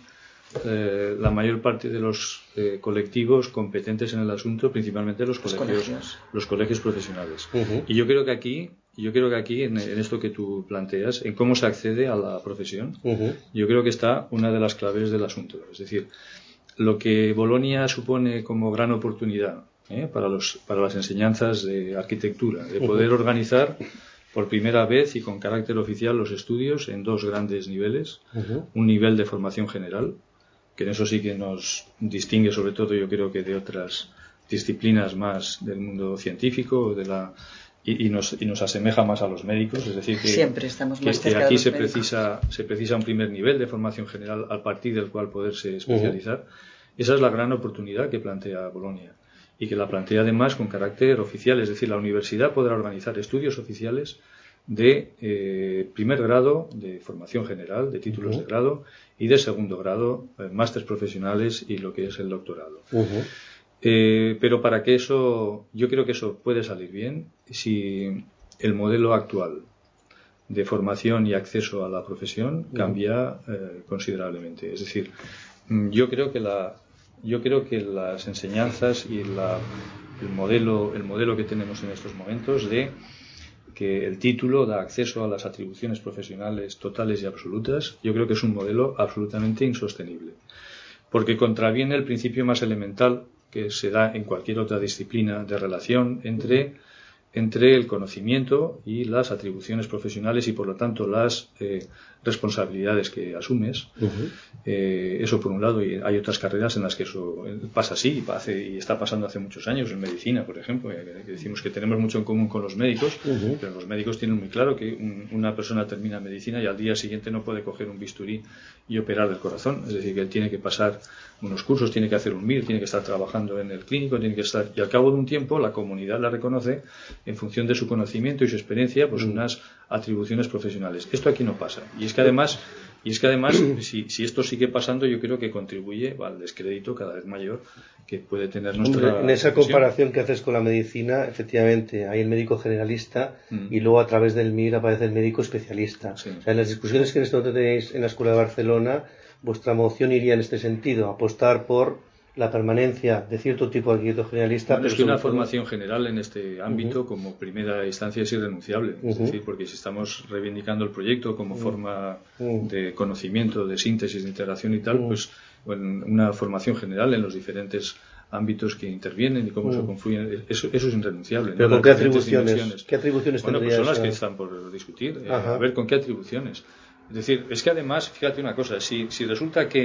eh, la mayor parte de los eh, colectivos competentes en el asunto, principalmente los colegios, los colegios, los colegios profesionales. Uh-huh. Y yo creo que aquí Yo creo que aquí, en, en esto que tú planteas, en cómo se accede a la profesión, uh-huh. yo creo que está una de las claves del asunto. Es decir, lo que Bolonia supone como gran oportunidad ¿eh? para, los, para las enseñanzas de arquitectura, de poder uh-huh. organizar por primera vez y con carácter oficial los estudios en dos grandes niveles. Uh-huh. Un nivel de formación general, que en eso sí que nos distingue sobre todo, yo creo que de otras disciplinas más del mundo científico, de la... Y, y, nos, y nos asemeja más a los médicos, es decir, que, Siempre estamos que, más que aquí se precisa, se precisa un primer nivel de formación general a partir del cual poderse especializar. Uh-huh. Esa es la gran oportunidad que plantea Bolonia y que la plantea además con carácter oficial, es decir, la universidad podrá organizar estudios oficiales de eh, primer grado de formación general, de títulos uh-huh. de grado y de segundo grado, eh, másteres profesionales y lo que es el doctorado. Uh-huh. Eh, pero para que eso, yo creo que eso puede salir bien si el modelo actual de formación y acceso a la profesión cambia eh, considerablemente. Es decir, yo creo que la, yo creo que las enseñanzas y la, el modelo, el modelo que tenemos en estos momentos de que el título da acceso a las atribuciones profesionales totales y absolutas, yo creo que es un modelo absolutamente insostenible, porque contraviene el principio más elemental que se da en cualquier otra disciplina de relación entre, entre el conocimiento y las atribuciones profesionales y por lo tanto las eh, responsabilidades que asumes. Uh-huh. Eh, eso por un lado, y hay otras carreras en las que eso pasa así y, pasa, y está pasando hace muchos años, en medicina por ejemplo, que, que decimos que tenemos mucho en común con los médicos, uh-huh. pero los médicos tienen muy claro que un, una persona termina medicina y al día siguiente no puede coger un bisturí y operar del corazón, es decir, que tiene que pasar unos cursos, tiene que hacer un M I R, tiene que estar trabajando en el clínico, tiene que estar, y al cabo de un tiempo la comunidad la reconoce en función de su conocimiento y su experiencia, pues uh-huh. unas atribuciones profesionales. Esto aquí no pasa, y es que además Y es que además, si, si esto sigue pasando, yo creo que contribuye al descrédito cada vez mayor que puede tener nuestra Hombre, en esa profesión. Comparación que haces con la medicina, efectivamente, hay el médico generalista mm. y luego a través del M I R aparece el médico especialista. Sí. O sea, en las discusiones que en este momento tenéis en la Escuela de Barcelona, vuestra moción iría en este sentido, apostar por la permanencia de cierto tipo de arquitecto generalista. Bueno, pero es que una formación general en este ámbito uh-huh. como primera instancia es irrenunciable, uh-huh. es decir, porque si estamos reivindicando el proyecto como uh-huh. forma uh-huh. de conocimiento, de síntesis, de integración y tal, uh-huh. pues bueno, una formación general en los diferentes ámbitos que intervienen y cómo uh-huh. se confluyen, eso, eso es irrenunciable. ¿Pero ¿no? con qué atribuciones? ¿Qué atribuciones bueno, tendría pues son esa... las que están por discutir, eh, a ver con qué atribuciones. Es decir, es que además, fíjate una cosa, si, si resulta que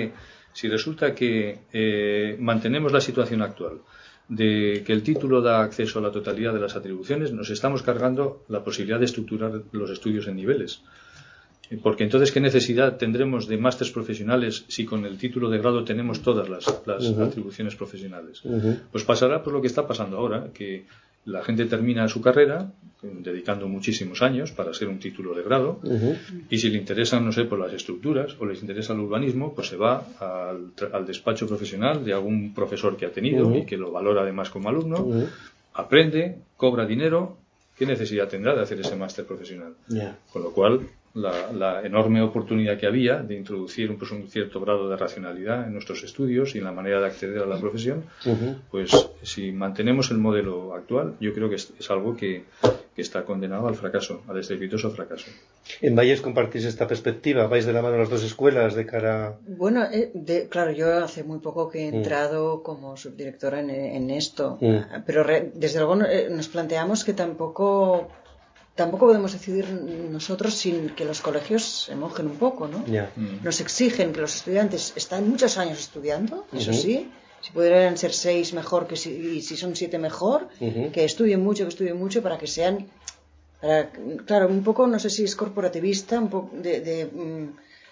Si resulta que eh, mantenemos la situación actual de que el título da acceso a la totalidad de las atribuciones, nos estamos cargando la posibilidad de estructurar los estudios en niveles. Porque entonces, ¿qué necesidad tendremos de másteres profesionales si con el título de grado tenemos todas las, las uh-huh. atribuciones profesionales? Uh-huh. Pues pasará por lo que está pasando ahora, que la gente termina su carrera dedicando muchísimos años para ser un título de grado uh-huh. y si le interesan, no sé, por las estructuras o les interesa el urbanismo, pues se va al, al despacho profesional de algún profesor que ha tenido uh-huh. y que lo valora además como alumno, uh-huh. aprende, cobra dinero. ¿Qué necesidad tendrá de hacer ese máster profesional? Yeah. Con lo cual, la, la enorme oportunidad que había de introducir un, pues, un cierto grado de racionalidad en nuestros estudios y en la manera de acceder a la profesión, uh-huh. pues si mantenemos el modelo actual, yo creo que es, es algo que, que está condenado al fracaso, al estrepitoso fracaso. ¿En Valles compartís esta perspectiva? ¿Vais de la mano las dos escuelas de cara...? Bueno, eh, de, claro, yo hace muy poco que he entrado mm. como subdirectora en, en esto, mm. pero re, desde luego eh, nos planteamos que tampoco tampoco podemos decidir nosotros sin que los colegios se mojen un poco, ¿no? Yeah. Mm. Nos exigen que los estudiantes están muchos años estudiando, uh-huh. eso sí, si pudieran ser seis mejor, que si, y si son siete mejor, uh-huh. que estudien mucho, que estudien mucho para que sean... Para, claro, un poco, no sé si es corporativista, un poco de, de um,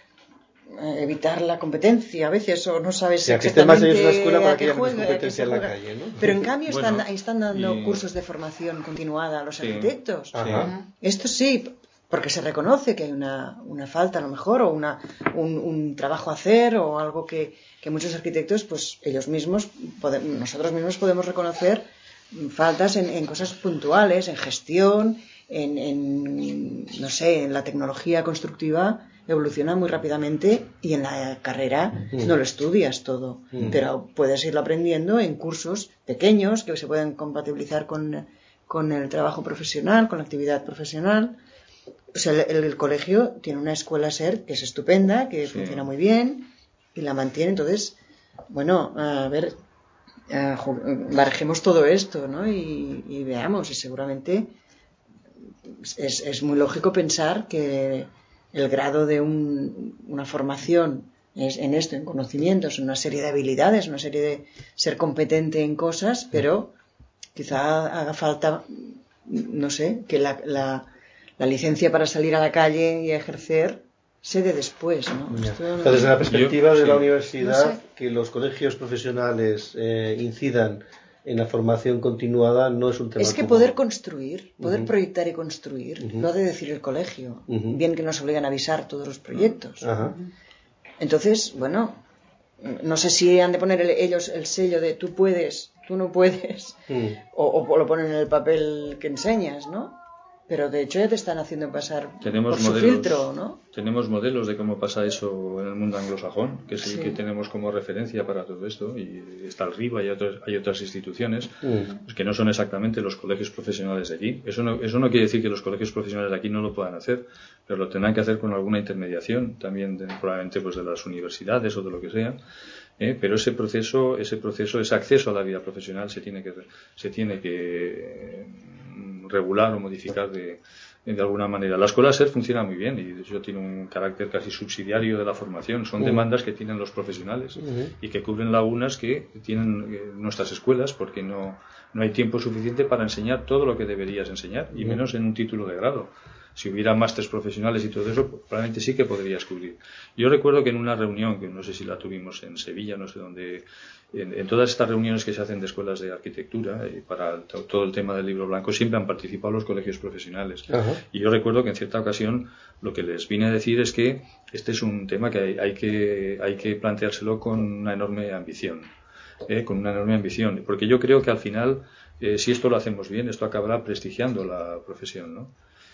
evitar la competencia a veces, o no sabes o sea, exactamente que esté más en una escuela para que, que juega, competencia en la calle, ¿no? Pero en cambio están, bueno, están dando y... cursos de formación continuada a los sí. arquitectos. Ajá. Esto sí, porque se reconoce que hay una, una falta a lo mejor, o una, un, un trabajo a hacer, o algo que, que muchos arquitectos, pues ellos mismos, pode, nosotros mismos podemos reconocer faltas en, en cosas puntuales, en gestión. En, en, no sé, en la tecnología constructiva evoluciona muy rápidamente y en la carrera mm. no lo estudias todo, mm. pero puedes irlo aprendiendo en cursos pequeños que se pueden compatibilizar con, con el trabajo profesional, con la actividad profesional. O sea, el, el colegio tiene una escuela SER que es estupenda, que sí. funciona muy bien y la mantiene. Entonces, bueno, a ver, a, barajemos todo esto, ¿no? Y, y veamos, y seguramente Es, es muy lógico pensar que el grado de un, una formación es en esto, en conocimientos, en una serie de habilidades, una serie de ser competente en cosas, pero quizá haga falta, no sé, que la, la, la licencia para salir a la calle y ejercer se dé después, ¿no? Yeah. Esto no... Desde la perspectiva Yo, de sí. la universidad, no sé. que los colegios profesionales eh, incidan en la formación continuada no es un tema Es que común. poder construir, poder uh-huh. proyectar y construir, uh-huh. lo ha de decir el colegio. Uh-huh. Bien que nos obligan a avisar todos los proyectos. Uh-huh. Entonces, bueno, no sé si han de poner el, ellos el sello de tú puedes, tú no puedes, uh-huh. o, o lo ponen en el papel que enseñas, ¿no? Pero de hecho ya te están haciendo pasar tenemos por su modelos, filtro, ¿no? Tenemos modelos de cómo pasa eso en el mundo anglosajón, que es el sí. que tenemos como referencia para todo esto, y está el RIBA y otras, hay otras instituciones mm. pues que no son exactamente los colegios profesionales de aquí. Eso no, eso no quiere decir que los colegios profesionales de aquí no lo puedan hacer, pero lo tendrán que hacer con alguna intermediación, también de, probablemente pues de las universidades o de lo que sea. ¿eh? Pero ese proceso, ese proceso, ese acceso a la vida profesional se tiene que, se tiene que regular o modificar de, de alguna manera. La escuela SER funciona muy bien y de hecho tiene un carácter casi subsidiario de la formación. Son uh-huh. demandas que tienen los profesionales uh-huh. y que cubren lagunas que tienen eh, nuestras escuelas porque no, no hay tiempo suficiente para enseñar todo lo que deberías enseñar y uh-huh. menos en un título de grado. Si hubiera másteres profesionales y todo eso, probablemente sí que podrías cubrir. Yo recuerdo que en una reunión, que no sé si la tuvimos en Sevilla, no sé dónde, en, en todas estas reuniones que se hacen de escuelas de arquitectura y para el, todo el tema del libro blanco, siempre han participado los colegios profesionales. Uh-huh. Y yo recuerdo que en cierta ocasión lo que les vine a decir es que este es un tema que hay, hay, que, hay que planteárselo con una enorme ambición. ¿eh? Con una enorme ambición. Porque yo creo que al final, eh, si esto lo hacemos bien, esto acabará prestigiando la profesión, ¿no?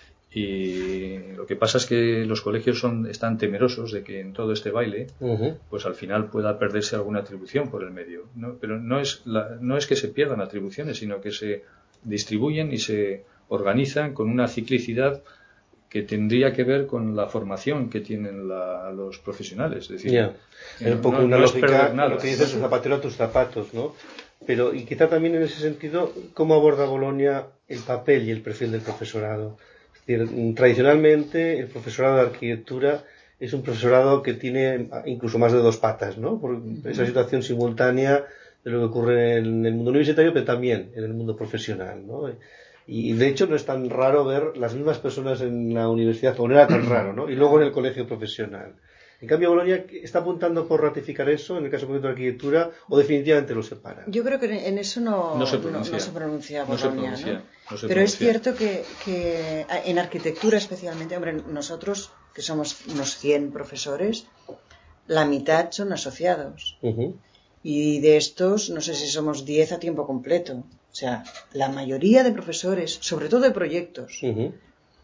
Y lo que pasa es que los colegios son, están temerosos de que en todo este baile uh-huh. pues al final pueda perderse alguna atribución por el medio, ¿no? Pero no es, la, no es que se pierdan atribuciones, sino que se distribuyen y se organizan con una ciclicidad que tendría que ver con la formación que tienen la, los profesionales. Es decir, yeah. es un poco no, una no lógica, lo que dices, zapatero a tus zapatos, ¿no? Pero, y quizá también en ese sentido, ¿cómo aborda Bolonia el papel y el perfil del profesorado? Es decir, tradicionalmente el profesorado de arquitectura es un profesorado que tiene incluso más de dos patas, ¿no? Por esa situación simultánea de lo que ocurre en el mundo universitario, pero también en el mundo profesional, ¿no? Y de hecho no es tan raro ver las mismas personas en la universidad, o no era tan raro, ¿no? Y luego en el colegio profesional. En cambio, Bolonia está apuntando por ratificar eso, en el caso concreto de arquitectura, o definitivamente lo separa. Yo creo que en eso no, no se pronuncia, no, no se pronuncia Bolonia, no se pronuncia, ¿no? No se Pero pronuncia. Es cierto que, que en arquitectura especialmente, hombre, nosotros que somos unos cien profesores, la mitad son asociados. Uh-huh. Y de estos, no sé si somos diez a tiempo completo. O sea, la mayoría de profesores, sobre todo de proyectos, uh-huh.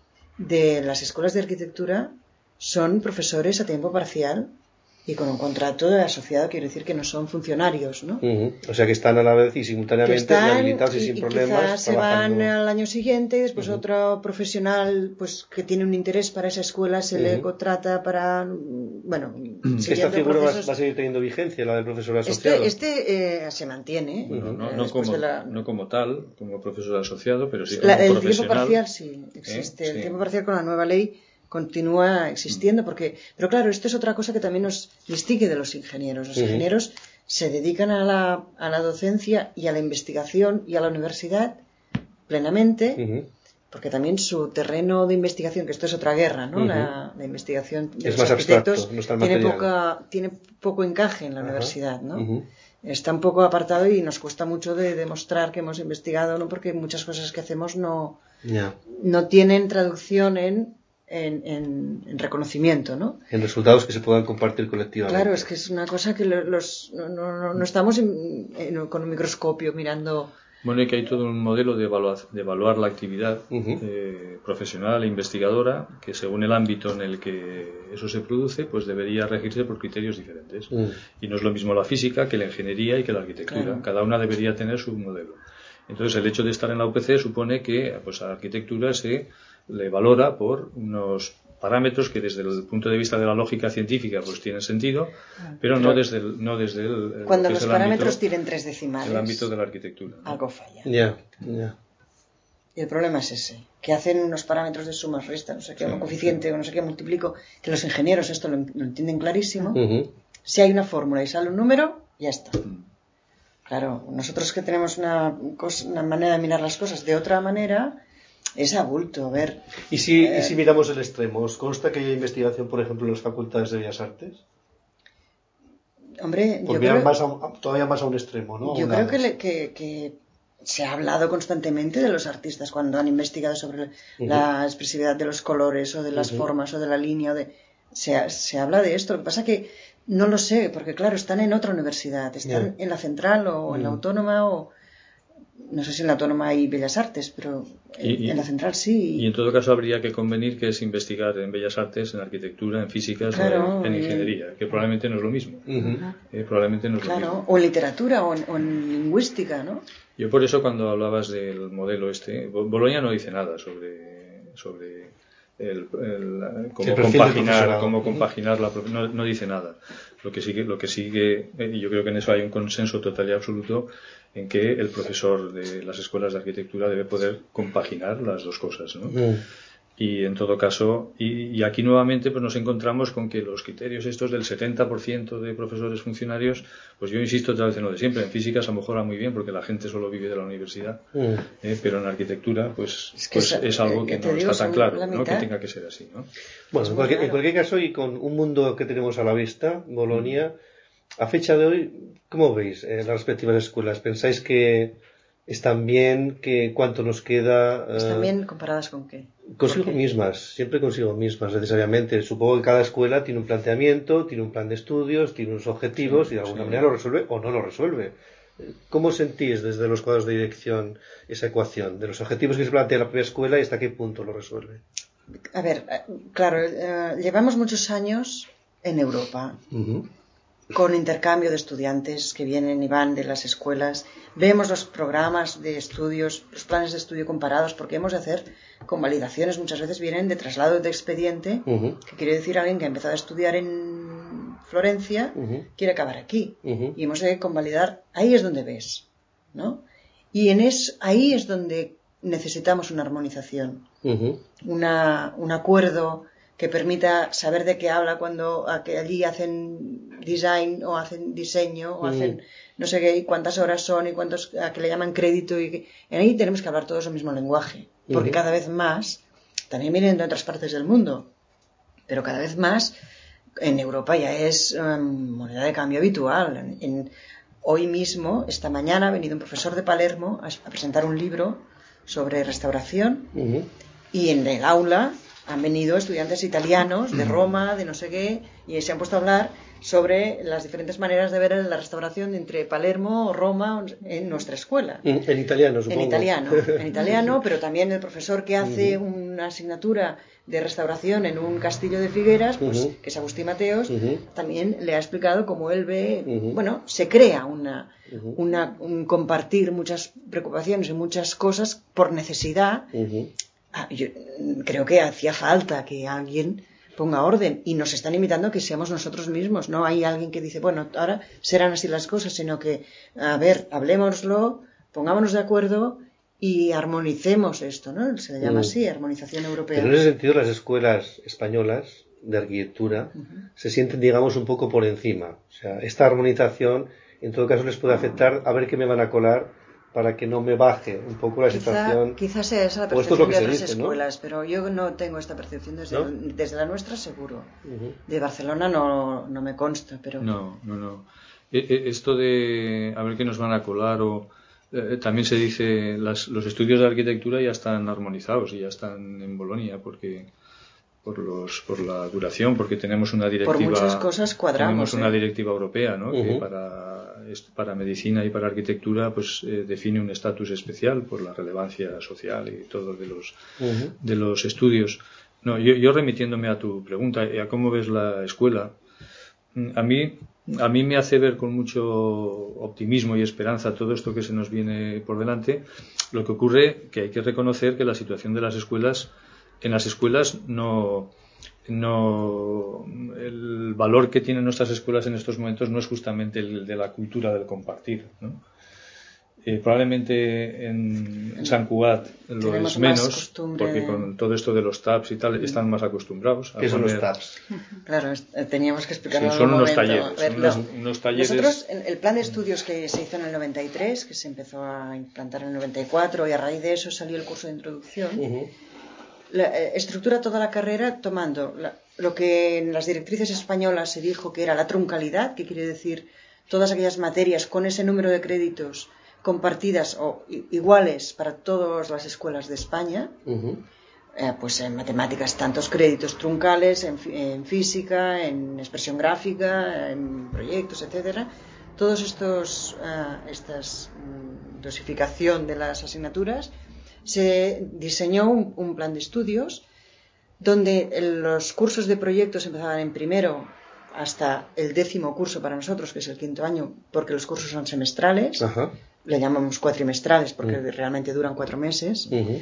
de las escuelas de arquitectura, son profesores a tiempo parcial y con un contrato de asociado, quiere decir que no son funcionarios, ¿no? Uh-huh. O sea que están a la vez y simultáneamente están, habilitados y, y sin y problemas. Quizás se trabajando. van al año siguiente y después uh-huh. otro profesional pues que tiene un interés para esa escuela se uh-huh. le contrata para, bueno, esta figura va, va a seguir teniendo vigencia, la del profesor asociado. Este, este eh, se mantiene. Bueno, no, eh, no, como, la... no como tal, como profesor asociado, pero sí como la, el profesional. El tiempo parcial sí existe. ¿Eh? El sí. tiempo parcial con la nueva ley continúa existiendo porque, pero claro, esto es otra cosa que también nos distingue de los ingenieros. Los uh-huh. ingenieros se dedican a la, a la docencia y a la investigación y a la universidad plenamente, uh-huh. porque también su terreno de investigación, que esto es otra guerra, ¿no? Uh-huh. La, la investigación de es los más arquitectos abstracto, no está tiene, poca, tiene poco encaje en la uh-huh. universidad, ¿no? Uh-huh. Está un poco apartado y nos cuesta mucho de demostrar que hemos investigado, ¿no? Porque muchas cosas que hacemos no, yeah. no tienen traducción en En, en, en reconocimiento, ¿no? En resultados que se puedan compartir colectivamente. Claro, es que es una cosa que los, no, no, no estamos en, en, con un microscopio mirando. Bueno, y que hay todo un modelo de, evaluar, de evaluar la actividad uh-huh. eh, profesional e investigadora que según el ámbito en el que eso se produce, pues debería regirse por criterios diferentes. Uh-huh. Y no es lo mismo la física que la ingeniería y que la arquitectura. Claro. Cada una debería tener su modelo. Entonces, el hecho de estar en la U P C supone que pues, a la arquitectura se le valora por unos parámetros que desde el punto de vista de la lógica científica pues tienen sentido, pero, pero no desde el, no desde el cuando los parámetros ámbito, tienen tres decimales, el ámbito de la arquitectura, ¿no? Algo falla. Ya, yeah, ya. Yeah. Y el problema es ese, que hacen unos parámetros de sumas, restas, no sé qué, sí, un coeficiente sí. o no sé qué multiplico, que los ingenieros esto lo, lo entienden clarísimo. Uh-huh. Si hay una fórmula y sale un número, ya está. Uh-huh. Claro, nosotros que tenemos una, cosa, una manera de mirar las cosas de otra manera, es a bulto, a ver. ¿Y si, eh, ¿Y si miramos el extremo? ¿Os consta que hay investigación, por ejemplo, en las facultades de Bellas Artes? Hombre, por yo mirar creo, más a un, todavía más a un extremo, ¿no? Yo creo que, le, que, que se ha hablado constantemente de los artistas cuando han investigado sobre uh-huh. la expresividad de los colores o de las uh-huh. formas o de la línea. O de, se, se habla de esto. Lo que pasa que no lo sé, porque claro, están en otra universidad. Están yeah. en la Central o uh-huh. en la Autónoma o... No sé si en la Autónoma hay Bellas Artes, pero en, y, en la Central sí. Y en todo caso habría que convenir que es investigar en Bellas Artes, en arquitectura, en físicas claro, o en, en ingeniería, que probablemente no es lo mismo. Uh-huh. Eh, probablemente no es claro, lo mismo. O en literatura o en, o en lingüística, ¿no? Yo por eso cuando hablabas del modelo este, Bolonia no dice nada sobre, sobre el, el, cómo, el compaginar, cómo compaginar la no, no dice nada. Lo que sigue, lo que sigue, y yo creo que en eso hay un consenso total y absoluto, en que el profesor de las escuelas de arquitectura debe poder compaginar las dos cosas, ¿no? Mm. Y en todo caso, y, y aquí nuevamente pues nos encontramos con que los criterios estos del setenta por ciento de profesores funcionarios, pues yo insisto otra vez en lo de siempre, en físicas a lo mejor va muy bien porque la gente solo vive de la universidad, mm. eh, pero en arquitectura pues es, que pues es, es algo que, que no digo, está tan claro, ¿no? Que tenga que ser así, ¿no? Bueno, en cualquier, en cualquier caso y con un mundo que tenemos a la vista, Bolonia, mm. a fecha de hoy, ¿cómo veis eh, las respectivas escuelas? ¿Pensáis que están bien? Que ¿Cuánto nos queda? Eh, ¿Están bien comparadas con qué? Consigo qué? mismas, siempre consigo mismas, necesariamente. Supongo que cada escuela tiene un planteamiento, tiene un plan de estudios, tiene unos objetivos sí, y de alguna sí. manera lo resuelve o no lo resuelve. ¿Cómo sentís desde los cuadros de dirección esa ecuación de los objetivos que se plantea la propia escuela y hasta qué punto lo resuelve? A ver, claro, eh, llevamos muchos años en Europa. Uh-huh. Con intercambio de estudiantes que vienen y van de las escuelas. Vemos los programas de estudios, los planes de estudio comparados, porque hemos de hacer convalidaciones. Muchas veces vienen de traslado de expediente, uh-huh. que quiere decir alguien que ha empezado a estudiar en Florencia, uh-huh. quiere acabar aquí. Uh-huh. Y hemos de convalidar. Ahí es donde ves, ¿no? Y en es, ahí es donde necesitamos una armonización, uh-huh. una, un acuerdo que permita saber de qué habla cuando a que allí hacen design o hacen diseño o mm. hacen no sé qué, y cuántas horas son y cuántos a que le llaman crédito y que, ahí tenemos que hablar todos el mismo lenguaje, porque uh-huh. cada vez más, también vienen de otras partes del mundo, pero cada vez más en Europa ya es um, moneda de cambio habitual. En, en, hoy mismo, esta mañana, ha venido un profesor de Palermo a, a presentar un libro sobre restauración uh-huh. y en el aula han venido estudiantes italianos de Roma, de no sé qué, y se han puesto a hablar sobre las diferentes maneras de ver la restauración entre Palermo o Roma en nuestra escuela. En italiano, supongo. En italiano, en italiano, pero también el profesor que hace uh-huh. una asignatura de restauración en un castillo de Figueras, pues uh-huh. que es Agustín Mateos, uh-huh. también le ha explicado cómo él ve, uh-huh. bueno, se crea una, uh-huh. una, un compartir muchas preocupaciones y muchas cosas por necesidad. Uh-huh. Ah, yo creo que hacía falta que alguien ponga orden, y nos están invitando a que seamos nosotros mismos. No hay alguien que dice, bueno, ahora serán así las cosas, sino que, a ver, hablemoslo, pongámonos de acuerdo y armonicemos esto, ¿no? Se le llama así, armonización europea. Pero en ese sentido las escuelas españolas de arquitectura uh-huh. se sienten, digamos, un poco por encima. O sea, esta armonización en todo caso les puede afectar a ver qué me van a colar para que no me baje un poco la Quizá, situación. Quizás sea esa la percepción es de otras dice, escuelas, ¿no? Pero yo no tengo esta percepción desde, ¿no? el, desde la nuestra, seguro. Uh-huh. De Barcelona no, no me consta, pero... No, no, no. Esto de a ver qué nos van a colar o... Eh, también se dice, las, los estudios de arquitectura ya están armonizados y ya están en Bolonia, porque... por los por la duración, porque tenemos una directiva por muchas cosas cuadramos tenemos una ¿eh? directiva europea, ¿no? Uh-huh. que para para medicina y para arquitectura pues eh, define un estatus especial por la relevancia social y todo de los uh-huh. de los estudios. No, yo, yo remitiéndome a tu pregunta, a cómo ves la escuela, a mí a mí me hace ver con mucho optimismo y esperanza todo esto que se nos viene por delante. Lo que ocurre que hay que reconocer que la situación de las escuelas en las escuelas no, no el valor que tienen nuestras escuelas en estos momentos no es justamente el de la cultura del compartir, ¿no? Eh, probablemente en, en San Cugat lo Tenemos es menos costumbre... porque con todo esto de los tabs y tal están más acostumbrados a ¿Qué son poner... los tabs? Claro, teníamos que explicarlo. Sí, son unos momento. talleres, ver, son unos, no. unos talleres. Nosotros, el plan de estudios que se hizo en el noventa y tres, que se empezó a implantar en el noventa y cuatro, y a raíz de eso salió el curso de introducción, uh-huh. la, eh, estructura toda la carrera tomando la, lo que en las directrices españolas se dijo que era la truncalidad, que quiere decir todas aquellas materias con ese número de créditos compartidas o iguales para todas las escuelas de España. Uh-huh. eh, pues en matemáticas tantos créditos truncales, en, en física, en expresión gráfica, en proyectos, etcétera. Todos estos uh, estas um, dosificación de las asignaturas, se diseñó un, un plan de estudios donde los cursos de proyectos empezaban en primero hasta el décimo curso para nosotros, que es el quinto año, porque los cursos son semestrales. Uh-huh. Le llamamos cuatrimestrales porque uh-huh. realmente duran cuatro meses. Uh-huh.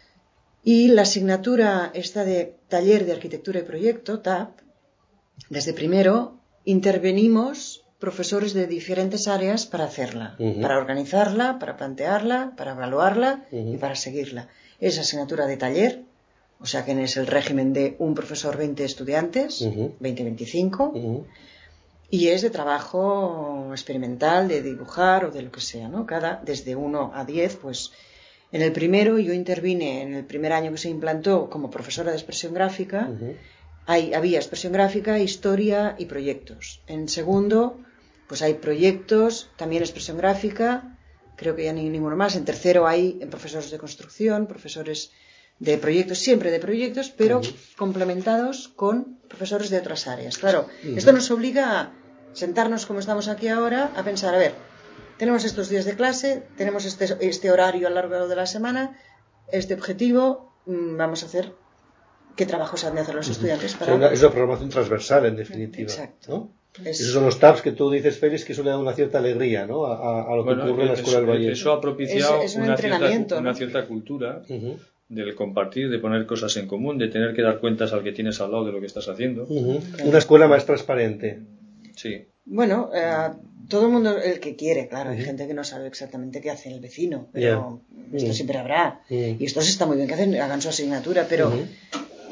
Y la asignatura esta de taller de arquitectura y proyecto, T A P, desde primero intervenimos profesores de diferentes áreas para hacerla, uh-huh. para organizarla, para plantearla, para evaluarla uh-huh. y para seguirla. Es asignatura de taller, o sea que es el régimen de un profesor, veinte estudiantes, uh-huh. veinte veinticinco, uh-huh. y es de trabajo experimental, de dibujar o de lo que sea, ¿no? Cada, desde uno a diez, pues en el primero yo intervine, en el primer año que se implantó como profesora de expresión gráfica, uh-huh. hay, había expresión gráfica, historia y proyectos. En segundo, pues hay proyectos, también expresión gráfica, creo que ya ni ninguno más. En tercero hay profesores de construcción, profesores de proyectos, siempre de proyectos, pero uh-huh. complementados con profesores de otras áreas. Claro, uh-huh. esto nos obliga a sentarnos como estamos aquí ahora, a pensar, a ver, tenemos estos días de clase, tenemos este, este horario a lo largo de la semana, este objetivo, vamos a hacer qué trabajos han de hacer los uh-huh. estudiantes. Para... Es, una, es una programación transversal, en definitiva. Exacto. ¿No? Es... Esos son los tabs que tú dices, Félix, que eso le da una cierta alegría, ¿no? A, a, a lo que bueno, ocurre en la Escuela eso, del Valle. Eso ha propiciado es, es un una, cierta, ¿no? una cierta cultura uh-huh. del compartir, de poner cosas en común, de tener que dar cuentas al que tienes al lado de lo que estás haciendo. Uh-huh. Claro. Una escuela más transparente. Sí. Bueno, eh, todo el mundo, el que quiere, claro, hay uh-huh. gente que no sabe exactamente qué hace el vecino, pero yeah. esto uh-huh. siempre habrá. Uh-huh. Y estos está muy bien que hacen, hagan su asignatura, pero uh-huh.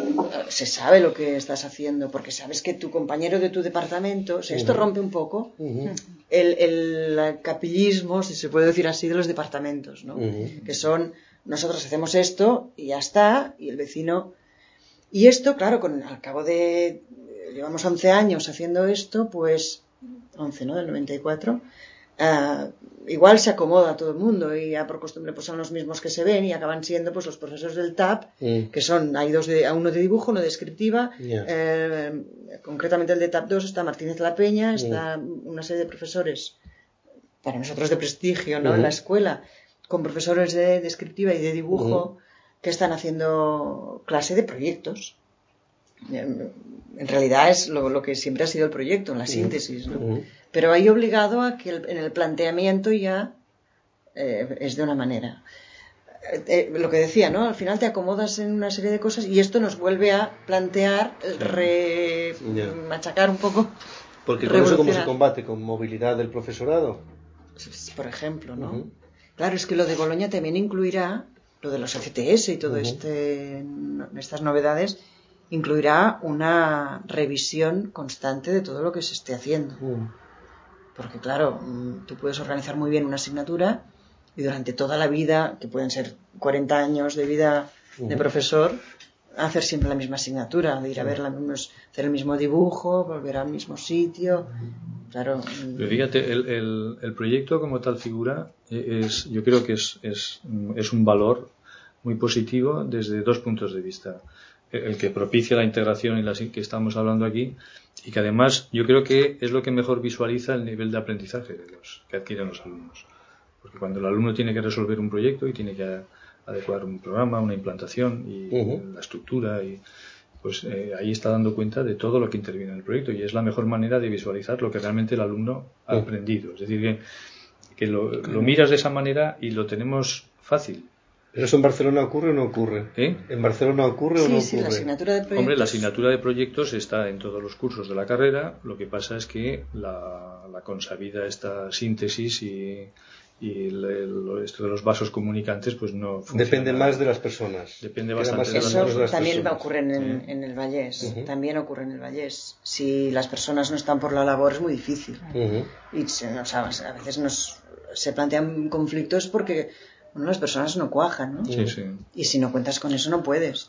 se sabe lo que estás haciendo, porque sabes que tu compañero de tu departamento, o sea, esto rompe un poco uh-huh. el, el capillismo, si se puede decir así, de los departamentos, ¿no? Uh-huh. Que son, nosotros hacemos esto y ya está, y el vecino... Y esto, claro, con al cabo de... Llevamos once años haciendo esto, pues... once, ¿no? Del noventa y cuatro... Uh, igual se acomoda a todo el mundo y ya por costumbre pues son los mismos que se ven y acaban siendo pues los profesores del T A P, mm. que son, hay dos de, uno de dibujo, uno de descriptiva, yeah. eh, concretamente el de T A P dos está Martínez La Peña, está mm. una serie de profesores para nosotros de prestigio, ¿no? Mm. En la escuela, con profesores de descriptiva y de dibujo mm. que están haciendo clase de proyectos. En realidad es lo, lo que siempre ha sido el proyecto, en la síntesis, ¿no? Uh-huh. Pero hay obligado a que el, en el planteamiento ya eh, es de una manera. Eh, eh, lo que decía, ¿no? Al final te acomodas en una serie de cosas y esto nos vuelve a plantear, re, yeah. machacar un poco. Porque con eso, ¿cómo se combate? ¿Con movilidad del profesorado? Por ejemplo, ¿no? Uh-huh. Claro, es que lo de Bolonia también incluirá lo de los F T S y todo uh-huh. este, estas novedades. Incluirá una revisión constante de todo lo que se esté haciendo. Mm. Porque, claro, tú puedes organizar muy bien una asignatura y durante toda la vida, que pueden ser cuarenta años de vida mm. de profesor, hacer siempre la misma asignatura, de ir a ver la, hacer el mismo dibujo, volver al mismo sitio. Claro. Pero fíjate, el, el, el proyecto como tal figura, es, yo creo que es, es, es un valor muy positivo desde dos puntos de vista. El que propicia la integración en la que estamos hablando aquí y que además yo creo que es lo que mejor visualiza el nivel de aprendizaje de los que adquieren los alumnos. Porque cuando el alumno tiene que resolver un proyecto y tiene que adecuar un programa, una implantación y uh-huh. la estructura, y pues eh, ahí está dando cuenta de todo lo que interviene en el proyecto y es la mejor manera de visualizar lo que realmente el alumno ha uh-huh. aprendido. Es decir, que, que lo, lo miras de esa manera y lo tenemos fácil. ¿Pero eso en Barcelona ocurre o no ocurre? ¿Eh? ¿En Barcelona ocurre sí, o no sí, ocurre? La asignatura de proyectos... Hombre, la asignatura de proyectos está en todos los cursos de la carrera. Lo que pasa es que la, la consabida esta síntesis y, y el, el, esto de los vasos comunicantes pues no funciona. Depende más de las personas. Depende bastante Eso de las personas. también personas. ocurre en, ¿Eh? en el Vallés. Uh-huh. También ocurre en el Vallés. Si las personas no están por la labor es muy difícil. Uh-huh. Y o sea, a veces nos se plantean conflictos porque... Bueno, las personas no cuajan, ¿no? Sí, sí. Y si no cuentas con eso no puedes.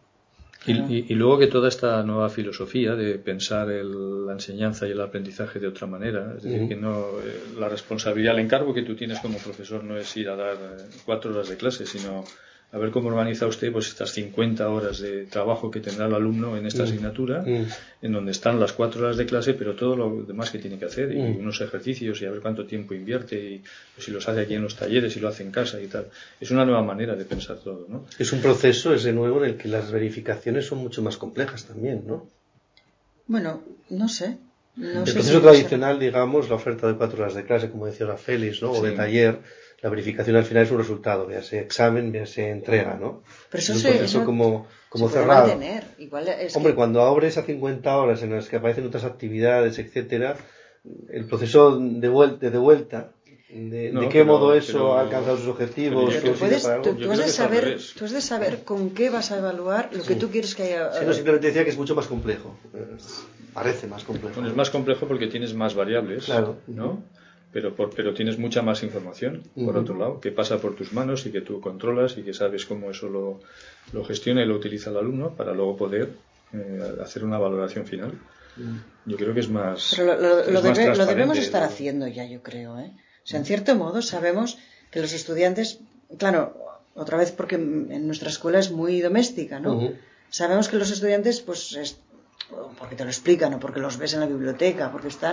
Claro. Y, y, y luego que toda esta nueva filosofía de pensar el, la enseñanza y el aprendizaje de otra manera, es decir, uh-huh. que no eh, la responsabilidad, el encargo que tú tienes como profesor no es ir a dar eh, cuatro horas de clase, sino a ver cómo organiza usted pues estas cincuenta horas de trabajo que tendrá el alumno en esta uh-huh. asignatura, uh-huh. en donde están las cuatro horas de clase, pero todo lo demás que tiene que hacer, y uh-huh. unos ejercicios, y a ver cuánto tiempo invierte, y pues, si los hace aquí en los talleres, si lo hace en casa y tal. Es una nueva manera de pensar todo, ¿no? Es un proceso, ese nuevo, en el que las verificaciones son mucho más complejas también, ¿no? Bueno, no sé. No el sé proceso si tradicional, digamos, la oferta de cuatro horas de clase, como decía ahora Félix, ¿no? O sí. de taller, la verificación al final es un resultado, ya sea examen, ya sea entrega, ¿no? Pero eso es un se, proceso eso como, como se puede cerrado. mantener. Igual es Hombre, que... cuando abres a cincuenta horas en las que aparecen otras actividades, etcétera, el proceso de vuelta, de, vuelta de, no, de qué pero, modo eso pero, ha alcanzado sus objetivos, pero tú, puedes, para algo. tú, tú, has de saber, tú has de saber con qué vas a evaluar lo que sí. tú quieres que haya. Sí, no, simplemente decía que es mucho más complejo. Parece más complejo. Bueno, es más complejo porque tienes más variables, claro. ¿no? Pero, por, pero tienes mucha más información, por uh-huh. otro lado, que pasa por tus manos y que tú controlas y que sabes cómo eso lo, lo gestiona y lo utiliza el alumno para luego poder eh, hacer una valoración final. Uh-huh. Yo creo que es más. Pero lo, lo, es lo, debe, más lo debemos estar lo... haciendo ya, yo creo, ¿eh? O sea, en cierto modo sabemos que los estudiantes, claro, otra vez porque en nuestra escuela es muy doméstica, ¿no? Uh-huh. Sabemos que los estudiantes, pues, es, porque te lo explican o porque los ves en la biblioteca, porque están,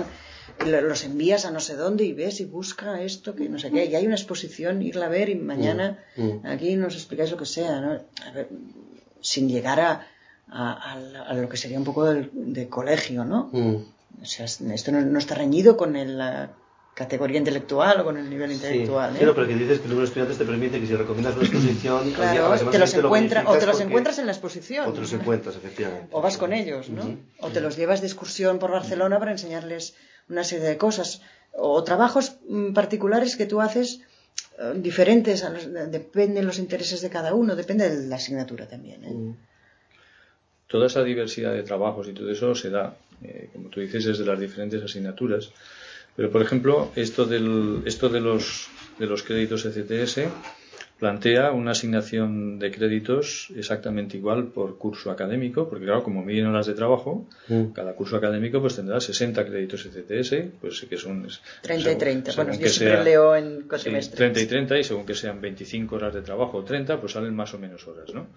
los envías a no sé dónde y ves y busca esto, que no sé qué, y hay una exposición, irla a ver y mañana uh-huh. aquí nos explicáis lo que sea, ¿no? A ver, sin llegar a, a, a, a lo que sería un poco del, de colegio, ¿no? Uh-huh. O sea, esto no, no está reñido con el... La, categoría intelectual o con el nivel intelectual. Sí, ¿eh? claro, pero que dices que el número de estudiantes te permite que si recomiendas una exposición, claro, al día, te los encuentra, lo o te los encuentras en la exposición. O te los encuentras, efectivamente. O vas con ellos, ¿no? Uh-huh. O te los llevas de excursión por Barcelona para enseñarles una serie de cosas. O trabajos particulares que tú haces uh, diferentes, a los, dependen los intereses de cada uno, depende de la asignatura también. ¿eh? Uh-huh. toda esa diversidad de trabajos y todo eso se da, eh, como tú dices, desde las diferentes asignaturas. Pero, por ejemplo, esto, del, esto de, los, de los créditos E C T S plantea una asignación de créditos exactamente igual por curso académico, porque claro, como miden horas de trabajo, mm. cada curso académico pues tendrá sesenta créditos E C T S, pues que son... treinta y treinta, según, bueno, según yo siempre sea, leo en cuatrimestres. Sí, treinta y treinta, y según que sean veinticinco horas de trabajo o treinta, pues salen más o menos horas, ¿no?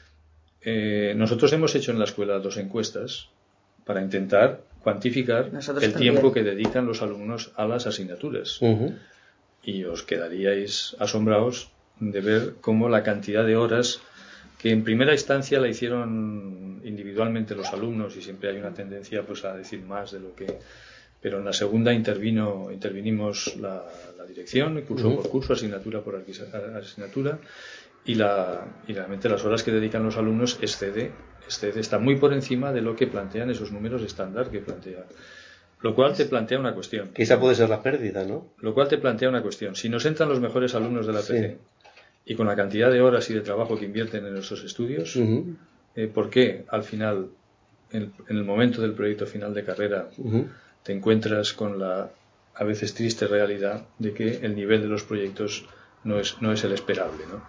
Eh, nosotros hemos hecho en la escuela dos encuestas para intentar cuantificar nosotros el también. tiempo que dedican los alumnos a las asignaturas. Uh-huh. Y os quedaríais asombrados de ver cómo la cantidad de horas que en primera instancia la hicieron individualmente los alumnos, y siempre hay una tendencia pues a decir más de lo que, pero en la segunda intervino intervinimos la, la dirección, curso uh-huh. por curso, asignatura por asignatura, y la y realmente las horas que dedican los alumnos excede, excede está muy por encima de lo que plantean esos números estándar que plantea. Lo cual te plantea una cuestión. Que esa puede ser la pérdida, ¿no? Lo cual te plantea una cuestión. Si nos entran los mejores alumnos de la P C, sí. y con la cantidad de horas y de trabajo que invierten en nuestros estudios, uh-huh. eh, ¿por qué al final, en, en el momento del proyecto final de carrera, uh-huh. te encuentras con la a veces triste realidad de que el nivel de los proyectos no es, no es el esperable, ¿no?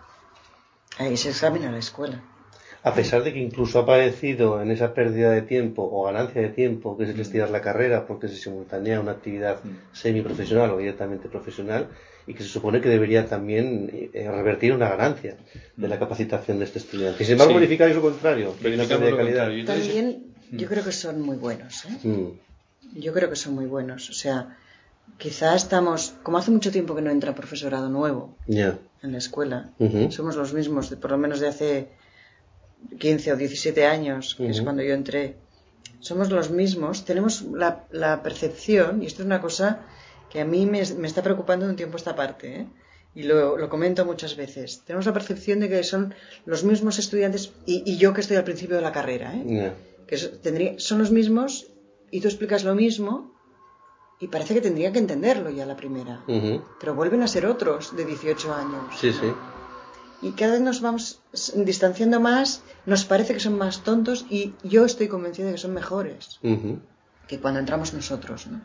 Ahí se examina la escuela. A pesar de que incluso ha aparecido en esa pérdida de tiempo o ganancia de tiempo, que es el estudiar la carrera, porque se simultanea una actividad semiprofesional o directamente profesional, y que se supone que debería también eh, revertir una ganancia de la capacitación de este estudiante. Y sin embargo, sí. verificáis lo contrario, que hay una pérdida de calidad. También yo creo que son muy buenos, ¿eh? Mm. Yo creo que son muy buenos. O sea, quizá estamos, como hace mucho tiempo que no entra profesorado nuevo yeah. en la escuela, uh-huh. somos los mismos, de, por lo menos de hace quince o diecisiete años, que uh-huh. es cuando yo entré, somos los mismos, tenemos la, la percepción, y esto es una cosa que a mí me, me está preocupando de un tiempo a esta parte, ¿eh? y lo, lo comento muchas veces, tenemos la percepción de que son los mismos estudiantes, y, y yo que estoy al principio de la carrera, ¿eh? yeah. que es, tendría, son los mismos, y tú explicas lo mismo, y parece que tendría que entenderlo ya la primera, uh-huh. pero vuelven a ser otros de dieciocho años. Sí, sí. Y cada vez nos vamos distanciando más, nos parece que son más tontos, y yo estoy convencida de que son mejores uh-huh. que cuando entramos nosotros, ¿no?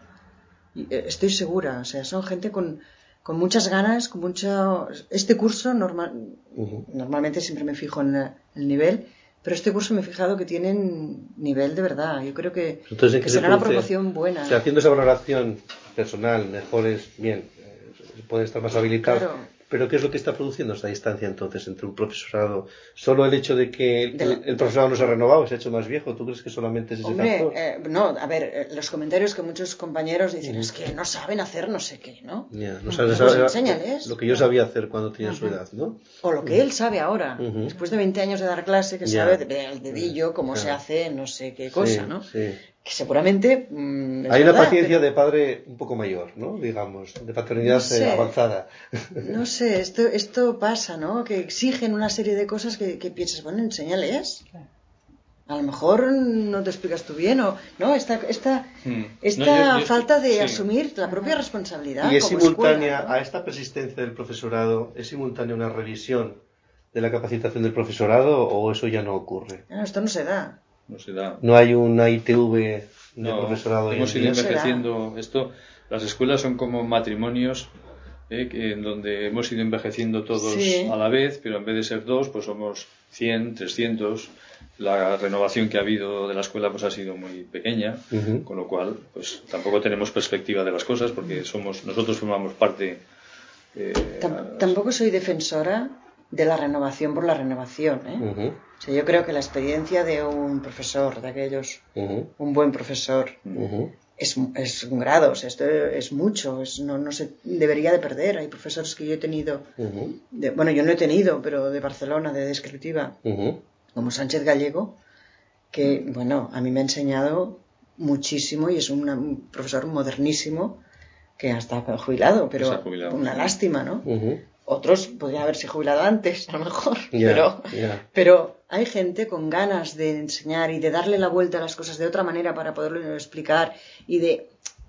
Y estoy segura, o sea, son gente con, con muchas ganas, con mucha... Este curso normal, uh-huh. normalmente siempre me fijo en el nivel, pero este curso me he fijado que tienen nivel de verdad. Yo creo que, Entonces, que será una promoción buena. O sea, haciendo esa valoración personal, mejores, bien, eh, pueden estar más habilitados. Claro. Pero ¿qué es lo que está produciendo esta distancia entonces entre un profesorado? ¿Solo el hecho de que el, la... el profesorado no se ha renovado, se ha hecho más viejo? ¿Tú crees que solamente es ese Hombre, factor? Eh, no, a ver, eh, los comentarios que muchos compañeros dicen uh-huh. es que no saben hacer no sé qué, ¿no? Yeah, no sabes, pues sabe, enséñales. Lo que yo sabía hacer cuando tenía uh-huh. su edad, ¿no? O lo que uh-huh. él sabe ahora, uh-huh. después de veinte años de dar clase, que yeah. sabe del dedillo cómo yeah. se hace no sé qué cosa, sí, ¿no? Sí. Que seguramente mmm, hay verdad, una paciencia pero... de padre un poco mayor, ¿no? Digamos, de paternidad no sé, avanzada. No sé, esto, esto pasa, ¿no? Que exigen una serie de cosas que, que piensas, bueno, enséñales. A lo mejor no te explicas tú bien, o no, esta, esta, hmm. esta no, yo, yo falta estoy, de sí. asumir la propia responsabilidad. Y es como simultánea escuela, ¿no? a esta persistencia del profesorado, es simultánea una revisión de la capacitación del profesorado, o eso ya no ocurre. No, esto no se da. No se da. No hay una I T V de no, profesorado. Hemos ido envejeciendo. Esto, las escuelas son como matrimonios, ¿eh? que, en donde hemos ido envejeciendo todos sí. a la vez, pero en vez de ser dos, pues somos cien, trescientos. La renovación que ha habido de la escuela pues ha sido muy pequeña, uh-huh. con lo cual pues tampoco tenemos perspectiva de las cosas, porque somos nosotros formamos parte. Eh, Tamp- tampoco soy defensora de la renovación por la renovación, ¿eh? Uh-huh. O sea, yo creo que la experiencia de un profesor, de aquellos, uh-huh. un buen profesor, uh-huh. es, es un grado, o sea, esto es mucho, es, no, no se debería de perder. Hay profesores que yo he tenido, uh-huh. de, bueno, yo no he tenido, pero de Barcelona, de descriptiva, uh-huh. como Sánchez Gallego, que, uh-huh. bueno, a mí me ha enseñado muchísimo y es una, un profesor modernísimo que hasta jubilado, pero jubilado, una sí. lástima, ¿no? Uh-huh. Otros podrían haberse jubilado antes, a lo mejor, yeah, pero, yeah. pero hay gente con ganas de enseñar y de darle la vuelta a las cosas de otra manera para poderlo explicar y de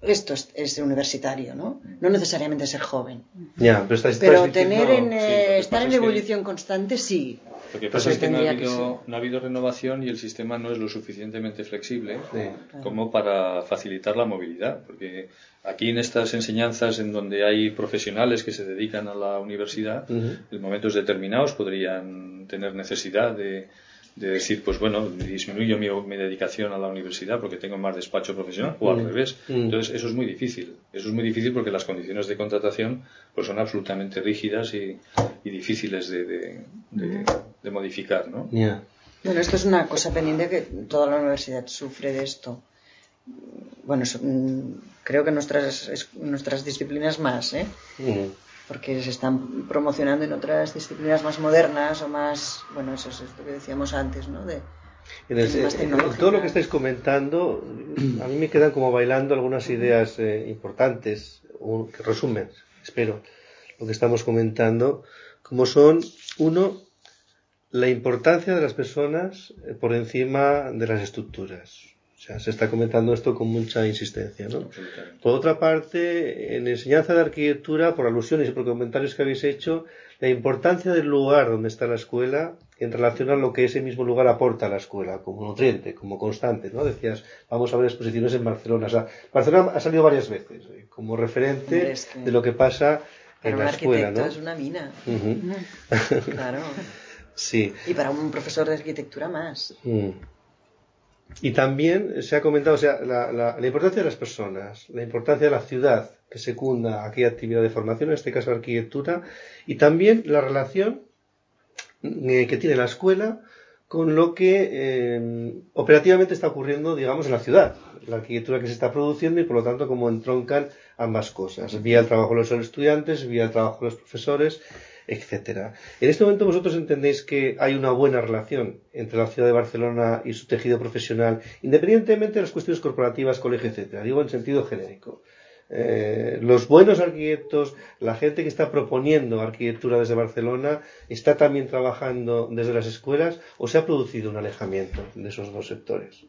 esto es, es universitario, ¿no? No necesariamente ser joven. Ya, pero estáis pero tener en, sí, eh, estar en evolución que, constante, sí. Lo que pasa es que no ha, habido, no ha habido renovación y el sistema no es lo suficientemente flexible sí. como para facilitar la movilidad. Porque aquí en estas enseñanzas en donde hay profesionales que se dedican a la universidad, uh-huh. en momentos determinados podrían tener necesidad de, de decir, pues bueno, disminuyo mi, mi dedicación a la universidad porque tengo más despacho profesional, o al uh-huh. revés. Uh-huh. Entonces eso es muy difícil. Eso es muy difícil porque las condiciones de contratación pues son absolutamente rígidas y, y difíciles de, de, de, de modificar, ¿no? Yeah. Bueno, esto es una cosa pendiente que toda la universidad sufre de esto. Bueno, son, creo que nuestras nuestras disciplinas más, ¿eh? Uh-huh. Porque se están promocionando en otras disciplinas más modernas o más, bueno, eso es esto que decíamos antes, ¿no? De, en, el, en, en todo lo que estáis comentando, a mí me quedan como bailando algunas ideas eh, importantes, un, que resumen, espero, lo que estamos comentando, como son, uno, la importancia de las personas por encima de las estructuras. O sea, se está comentando esto con mucha insistencia, ¿no? Por otra parte, en enseñanza de arquitectura, por alusiones y por comentarios que habéis hecho, la importancia del lugar donde está la escuela en relación a lo que ese mismo lugar aporta a la escuela, como nutriente, como constante, ¿no? Decías, vamos a ver exposiciones en Barcelona. O sea, Barcelona ha salido varias veces como referente Hombre, es que de lo que pasa en la escuela, ¿no? Es una mina. Uh-huh. Claro. Sí. Y para un profesor de arquitectura más. Mm. Y también se ha comentado, o sea, la, la, la importancia de las personas, la importancia de la ciudad que secunda aquella actividad de formación, en este caso arquitectura, y también la relación eh, que tiene la escuela con lo que eh, operativamente está ocurriendo, digamos, en la ciudad, la arquitectura que se está produciendo y por lo tanto cómo entroncan ambas cosas, vía el trabajo de los estudiantes, vía el trabajo de los profesores, etcétera. En este momento vosotros entendéis que hay una buena relación entre la ciudad de Barcelona y su tejido profesional, independientemente de las cuestiones corporativas, colegio, etcétera. Digo en sentido genérico. Eh, los buenos arquitectos, la gente que está proponiendo arquitectura desde Barcelona, ¿está también trabajando desde las escuelas o se ha producido un alejamiento de esos dos sectores?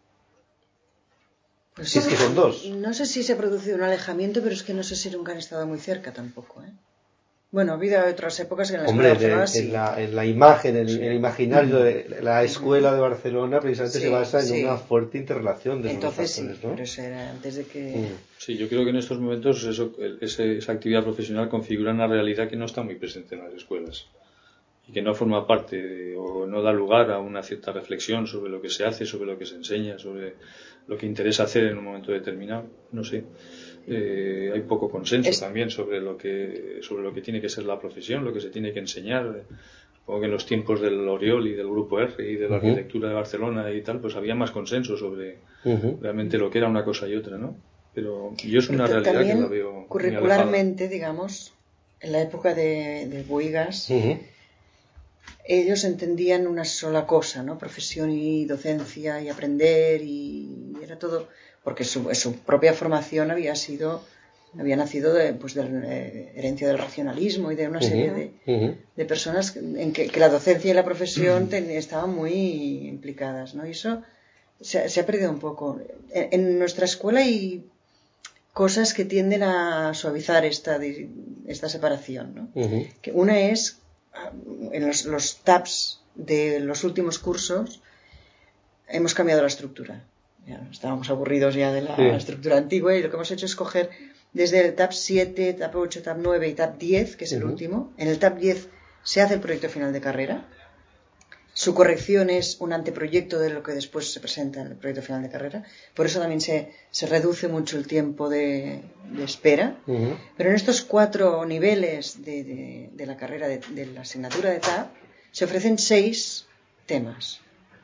Pues si es que son dos. No sé si se ha producido un alejamiento, pero es que no sé si nunca han estado muy cerca tampoco, ¿eh? Bueno, ha habido otras épocas en las Hombre, que Barcelona en, sí. en, la, en la imagen, en, sí. en el imaginario de la escuela de Barcelona precisamente sí, se basa en sí. una fuerte interrelación de Entonces, esos factores, sí, ¿no? pero eso era antes de que... Mm. Sí, yo creo que en estos momentos eso, ese, esa actividad profesional configura una realidad que no está muy presente en las escuelas y que no forma parte de, o no da lugar a una cierta reflexión sobre lo que se hace, sobre lo que se enseña, sobre lo que interesa hacer en un momento determinado. No sé. Eh, hay poco consenso es... también sobre lo que sobre lo que tiene que ser la profesión, lo que se tiene que enseñar. Supongo que en los tiempos del Oriol y del Grupo R y de la uh-huh. arquitectura de Barcelona y tal, pues había más consenso sobre uh-huh. realmente lo que era una cosa y otra, ¿no? Pero yo es una Pero realidad también, que la veo curricularmente, digamos, en la época de, de Bohigas, uh-huh. ellos entendían una sola cosa, ¿no? Profesión y docencia y aprender y era todo... porque su, su propia formación había sido había nacido de, pues, de la eh, herencia del racionalismo y de una serie uh-huh, de, uh-huh. de personas en que, que la docencia y la profesión uh-huh. ten, estaban muy implicadas, ¿no? Y eso se, se ha perdido un poco. En, en nuestra escuela hay cosas que tienden a suavizar esta, esta separación, ¿no? Uh-huh. Que una es en los, los tabs de los últimos cursos hemos cambiado la estructura. Ya, estábamos aburridos ya de la sí. estructura antigua y lo que hemos hecho es coger desde el tab siete, tab ocho, tab nueve y tab diez, que es el uh-huh. último. En el tab diez se hace el proyecto final de carrera. Su corrección es un anteproyecto de lo que después se presenta en el proyecto final de carrera. Por eso también se, se reduce mucho el tiempo de, de espera. Uh-huh. Pero en estos cuatro niveles de, de, de la carrera, de, de la asignatura de tab, se ofrecen seis temas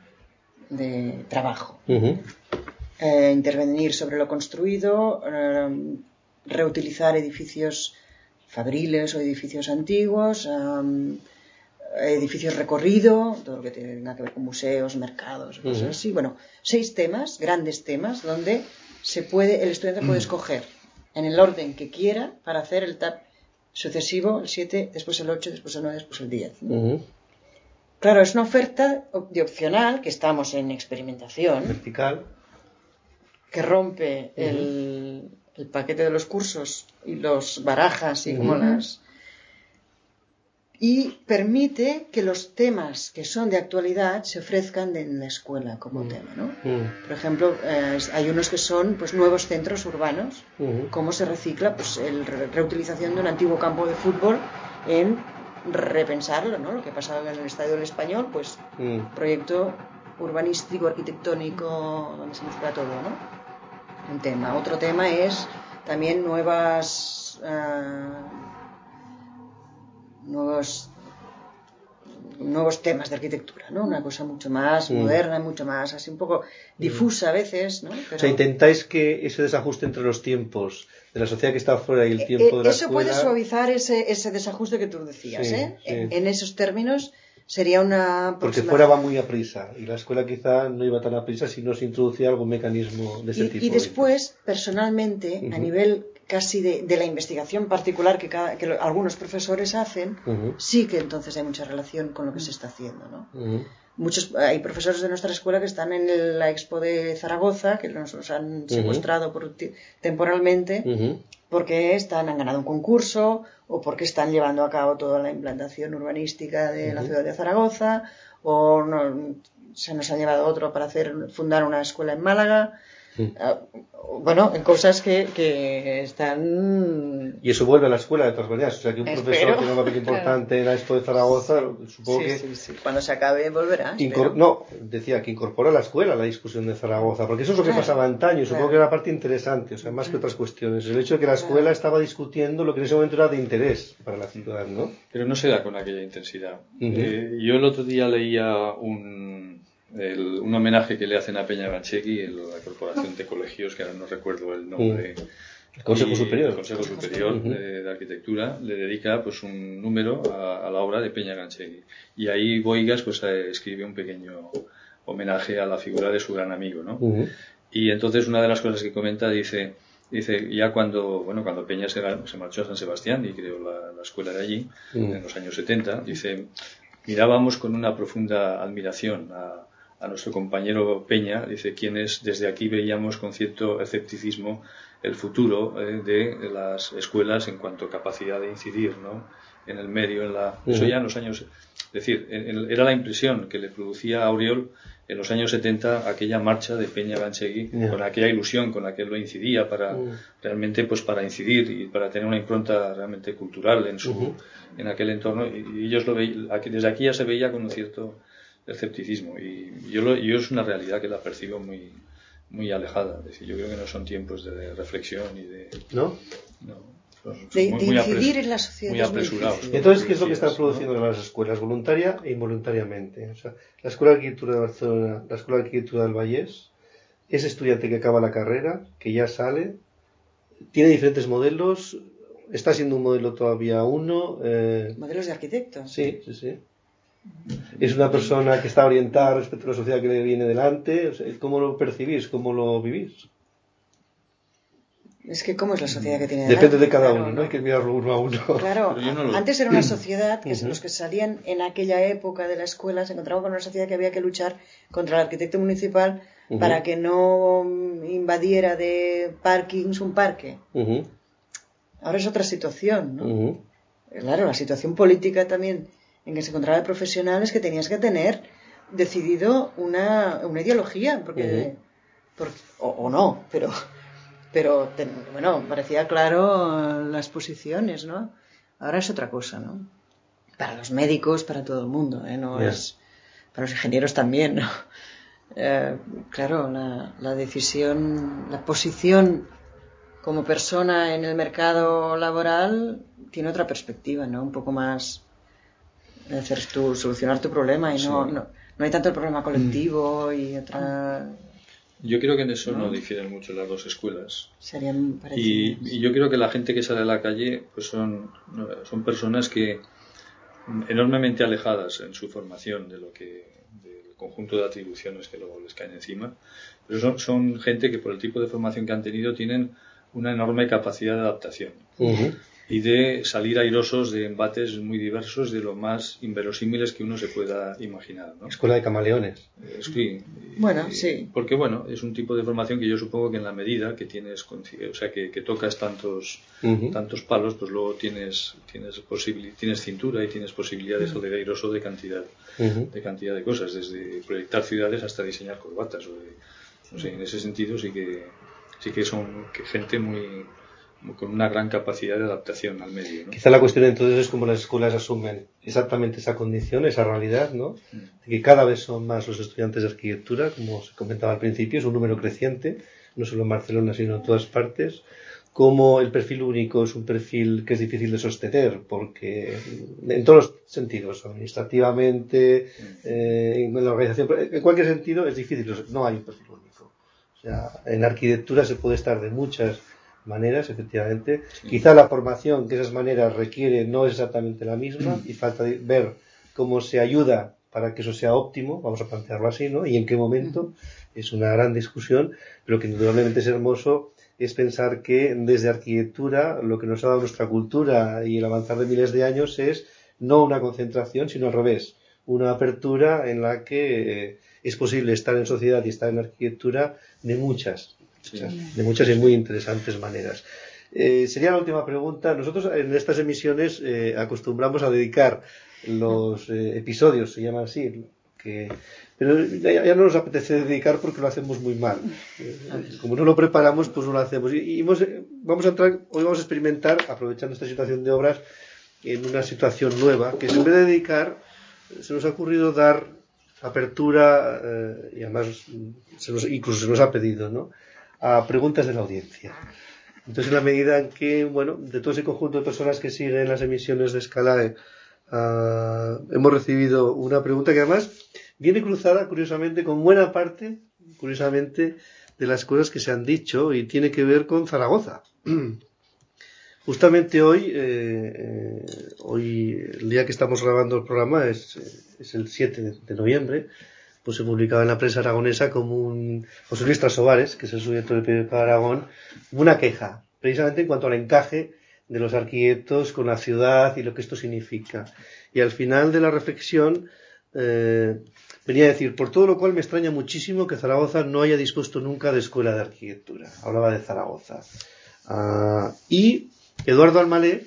de trabajo. Uh-huh. Eh, intervenir sobre lo construido, eh, reutilizar edificios fabriles o edificios antiguos, um, edificios recorrido, todo lo que tenga que ver con museos, mercados, cosas uh-huh. así. Bueno, seis temas, grandes temas, donde se puede, el estudiante puede escoger en el orden que quiera para hacer el tab sucesivo, el siete, después el ocho, después el nueve, después el diez. Uh-huh. Claro, es una oferta de opcional, que estamos en experimentación. Vertical. que rompe uh-huh. el, el paquete de los cursos y los barajas y uh-huh. como las... y permite que los temas que son de actualidad se ofrezcan en la escuela como uh-huh. tema, ¿no? Uh-huh. Por ejemplo, eh, hay unos que son pues nuevos centros urbanos, uh-huh. cómo se recicla pues el re- reutilización de un antiguo campo de fútbol en repensarlo, ¿no? Lo que ha pasado en el Estadio del Español, pues uh-huh. proyecto urbanístico, arquitectónico, donde se mezcla todo, ¿no? Un tema. Otro tema es también nuevas uh, nuevos nuevos temas de arquitectura, ¿no? Una cosa mucho más mm. moderna, mucho más así un poco difusa a veces, ¿no? Pero... O sea, intentáis que ese desajuste entre los tiempos de la sociedad que está fuera y el tiempo eh, de la eso escuela... Eso puede suavizar ese, ese desajuste que tú decías, sí, ¿eh? Sí. En, en esos términos sería una... Porque fuera va muy a prisa y la escuela quizá no iba tan a prisa si no se introducía algún mecanismo de ese y, tipo. Y después, personalmente, uh-huh. a nivel casi de, de la investigación particular que, cada, que lo, algunos profesores hacen, uh-huh. sí que entonces hay mucha relación con lo que se está haciendo, ¿no? Uh-huh. Muchos, hay profesores de nuestra escuela que están en la Expo de Zaragoza, que nos, nos han uh-huh. secuestrado por, temporalmente, uh-huh. porque están, han ganado un concurso o porque están llevando a cabo toda la implantación urbanística de uh-huh. la ciudad de Zaragoza, o no, se nos ha llevado otro para hacer fundar una escuela en Málaga. Uh, bueno, en cosas que, que están... Y eso vuelve a la escuela de todas maneras. O sea, que un espero, profesor tiene un papel importante claro. en la Expo de Zaragoza, supongo sí, que... Sí, sí, cuando se acabe volverá. Incor- no, decía que incorpora a la escuela la discusión de Zaragoza, porque eso es lo que claro, pasaba antaño, supongo claro. que era la parte interesante, o sea, más que otras cuestiones. El hecho de que la escuela claro. estaba discutiendo lo que en ese momento era de interés para la ciudad, ¿no? Pero no se da con aquella intensidad. Uh-huh. Eh, yo el otro día leía un... El, un homenaje que le hacen a Peña Ganchegui en la Corporación de Colegios, que ahora no recuerdo el nombre. Uh, el Consejo y, Superior. El Consejo Superior uh-huh. de, de Arquitectura le dedica pues un número a, a la obra de Peña Ganchegui. Y ahí Boigas pues escribe un pequeño homenaje a la figura de su gran amigo, ¿no? Uh-huh. Y entonces una de las cosas que comenta dice, dice ya cuando, bueno, cuando Peña se, se marchó a San Sebastián y creó la, la escuela de allí, uh-huh. en los años setenta, dice, mirábamos con una profunda admiración a a nuestro compañero Peña, dice, quienes desde aquí veíamos con cierto escepticismo el futuro eh, de las escuelas en cuanto a capacidad de incidir, ¿no? En el medio, en la... Uh-huh. Eso ya en los años... Es decir, en, en, era la impresión que le producía a Auriol en los años setenta aquella marcha de Peña Ganchegui, uh-huh. con aquella ilusión con la que él lo incidía para uh-huh. realmente pues para incidir y para tener una impronta realmente cultural en su uh-huh. en aquel entorno, y, y ellos lo veían, desde aquí ya se veía con un cierto escepticismo, y yo, lo, yo es una realidad que la percibo muy muy alejada. Es decir, yo creo que no son tiempos de reflexión y de ¿no? no son, de, muy, de muy incidir apres, en la sociedad muy apresurados. Muy entonces, ¿qué es lo que están produciendo ¿no? las escuelas? Voluntaria e involuntariamente. O sea, la Escuela de Arquitectura de Barcelona, la Escuela de Arquitectura del Vallés, ese estudiante que acaba la carrera, que ya sale, tiene diferentes modelos, está siendo un modelo todavía uno. Eh... ¿Modelos de arquitectos? Sí, sí, sí. Es una persona que está orientada respecto a la sociedad que le viene delante. O sea, ¿cómo lo percibís? ¿Cómo lo vivís? Es que ¿cómo es la sociedad que tiene delante? Depende delante? de cada claro, uno, ¿no? ¿no? Hay que mirarlo uno a uno. Claro, no lo... antes era una sociedad que uh-huh. los que salían en aquella época de la escuela se encontraban con una sociedad que había que luchar contra el arquitecto municipal uh-huh. para que no invadiera de parkings un parque. Uh-huh. Ahora es otra situación, ¿no? Uh-huh. Claro, la situación política también en que se encontraba el profesional es que tenías que tener decidido una, una ideología, porque, uh-huh. porque o, o no, pero, pero ten, bueno, parecía claro las posiciones, ¿no? Ahora es otra cosa, ¿no? Para los médicos, para todo el mundo, ¿eh? No yeah. es para los ingenieros también, ¿no? Eh, claro, la, la decisión, la posición como persona en el mercado laboral tiene otra perspectiva, ¿no? Un poco más hacer tu, solucionar tu problema y no, sí. no, no hay tanto el problema colectivo y otra... Yo creo que en eso no, no difieren mucho las dos escuelas. Serían parecidas. Y, y yo creo que la gente que sale a la calle pues son, son personas que enormemente alejadas en su formación de lo que del conjunto de atribuciones que luego les caen encima, pero son, son gente que por el tipo de formación que han tenido tienen una enorme capacidad de adaptación. Uh-huh. y de salir airosos de embates muy diversos, de lo más inverosímiles que uno se pueda imaginar, ¿no? Escuela de camaleones. Eh, sí. Bueno, y, sí. Porque, bueno, es un tipo de formación que yo supongo que en la medida que tienes, o sea, que, que tocas tantos, uh-huh. tantos palos, pues luego tienes tienes posibil- tienes cintura y tienes posibilidad de salir airoso de cantidad, uh-huh. de cantidad de cosas, desde proyectar ciudades hasta diseñar corbatas. O de, no sé, en ese sentido sí que sí que son que gente muy con una gran capacidad de adaptación al medio, ¿no? Quizá la cuestión entonces es cómo las escuelas asumen exactamente esa condición, esa realidad, ¿no? De que cada vez son más los estudiantes de arquitectura, como se comentaba al principio, es un número creciente, no solo en Barcelona, sino en todas partes. Como el perfil único es un perfil que es difícil de sostener, porque en todos los sentidos, administrativamente, eh, en la organización, en cualquier sentido es difícil, no hay un perfil único. O sea, en arquitectura se puede estar de muchas maneras, efectivamente. Sí. Quizá la formación que esas maneras requiere no es exactamente la misma y falta ver cómo se ayuda para que eso sea óptimo, vamos a plantearlo así, ¿no? Y en qué momento, es una gran discusión, pero que indudablemente es hermoso es pensar que desde arquitectura lo que nos ha dado nuestra cultura y el avanzar de miles de años es no una concentración, sino al revés, una apertura en la que eh, es posible estar en sociedad y estar en arquitectura de muchas Sí. de muchas y muy interesantes maneras. Eh, sería la última pregunta. Nosotros en estas emisiones eh, acostumbramos a dedicar los eh, episodios, se llama así, que, pero ya, ya no nos apetece dedicar porque lo hacemos muy mal. Eh, como no lo preparamos, pues no lo hacemos. Y, y hemos, vamos a entrar, hoy vamos a experimentar, aprovechando esta situación de obras, en una situación nueva, que es en vez de dedicar, se nos ha ocurrido dar apertura, eh, y además se nos, incluso se nos ha pedido, ¿no?, a preguntas de la audiencia. Entonces, en la medida en que, bueno, de todo ese conjunto de personas que siguen las emisiones de Scalae, uh, hemos recibido una pregunta que además viene cruzada, curiosamente, con buena parte, curiosamente, de las cosas que se han dicho y tiene que ver con Zaragoza. Justamente hoy, eh, eh, hoy, el día que estamos grabando el programa es, es el siete de noviembre, pues se publicaba en la prensa aragonesa como un José Luis Trasobares, que es el sujeto del periódico de Aragón, una queja, precisamente en cuanto al encaje de los arquitectos con la ciudad y lo que esto significa. Y al final de la reflexión eh, venía a decir, por todo lo cual me extraña muchísimo que Zaragoza no haya dispuesto nunca de escuela de arquitectura. Hablaba de Zaragoza. Uh, y Eduardo Almalé,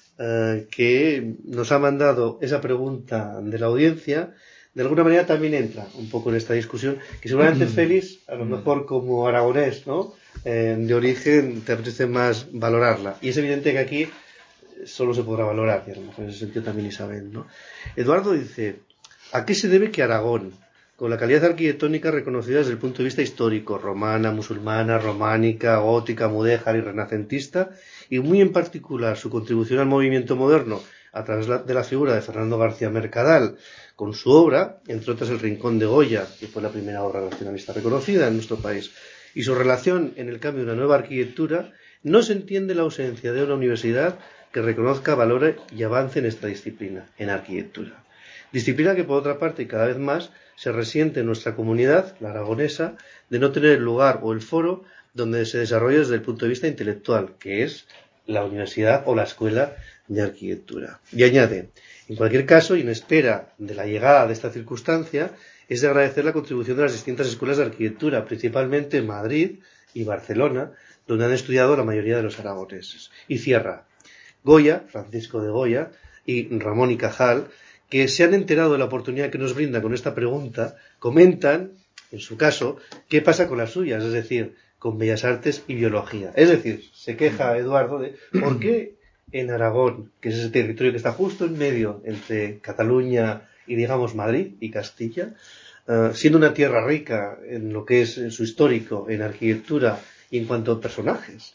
uh, que nos ha mandado esa pregunta de la audiencia, de alguna manera también entra un poco en esta discusión, que seguramente Félix, a lo mejor como aragonés, ¿no?, eh, de origen, te apetece más valorarla. Y es evidente que aquí solo se podrá valorar, y a lo mejor en ese sentido también Isabel, ¿no? Eduardo dice, ¿a qué se debe que Aragón, con la calidad arquitectónica reconocida desde el punto de vista histórico, romana, musulmana, románica, gótica, mudéjar y renacentista, y muy en particular su contribución al movimiento moderno a través de la figura de Fernando García Mercadal, con su obra, entre otras El Rincón de Goya, que fue la primera obra nacionalista reconocida en nuestro país, y su relación en el cambio de una nueva arquitectura, no se entiende la ausencia de una universidad que reconozca, valore y avance en esta disciplina, en arquitectura. Disciplina que, por otra parte, y cada vez más, se resiente en nuestra comunidad, la aragonesa, de no tener el lugar o el foro donde se desarrolla desde el punto de vista intelectual, que es la universidad o la escuela de arquitectura. Y añade, en cualquier caso, y en espera de la llegada de esta circunstancia, es de agradecer la contribución de las distintas escuelas de arquitectura, principalmente en Madrid y Barcelona, donde han estudiado la mayoría de los aragoneses. Y cierra, Goya, Francisco de Goya, y Ramón y Cajal, que se han enterado de la oportunidad que nos brinda con esta pregunta, comentan, en su caso, qué pasa con las suyas, es decir, con Bellas Artes y Biología. Es decir, se queja Eduardo de por qué en Aragón, que es ese territorio que está justo en medio entre Cataluña y, digamos, Madrid y Castilla, uh, siendo una tierra rica en lo que es en su histórico, en arquitectura y en cuanto a personajes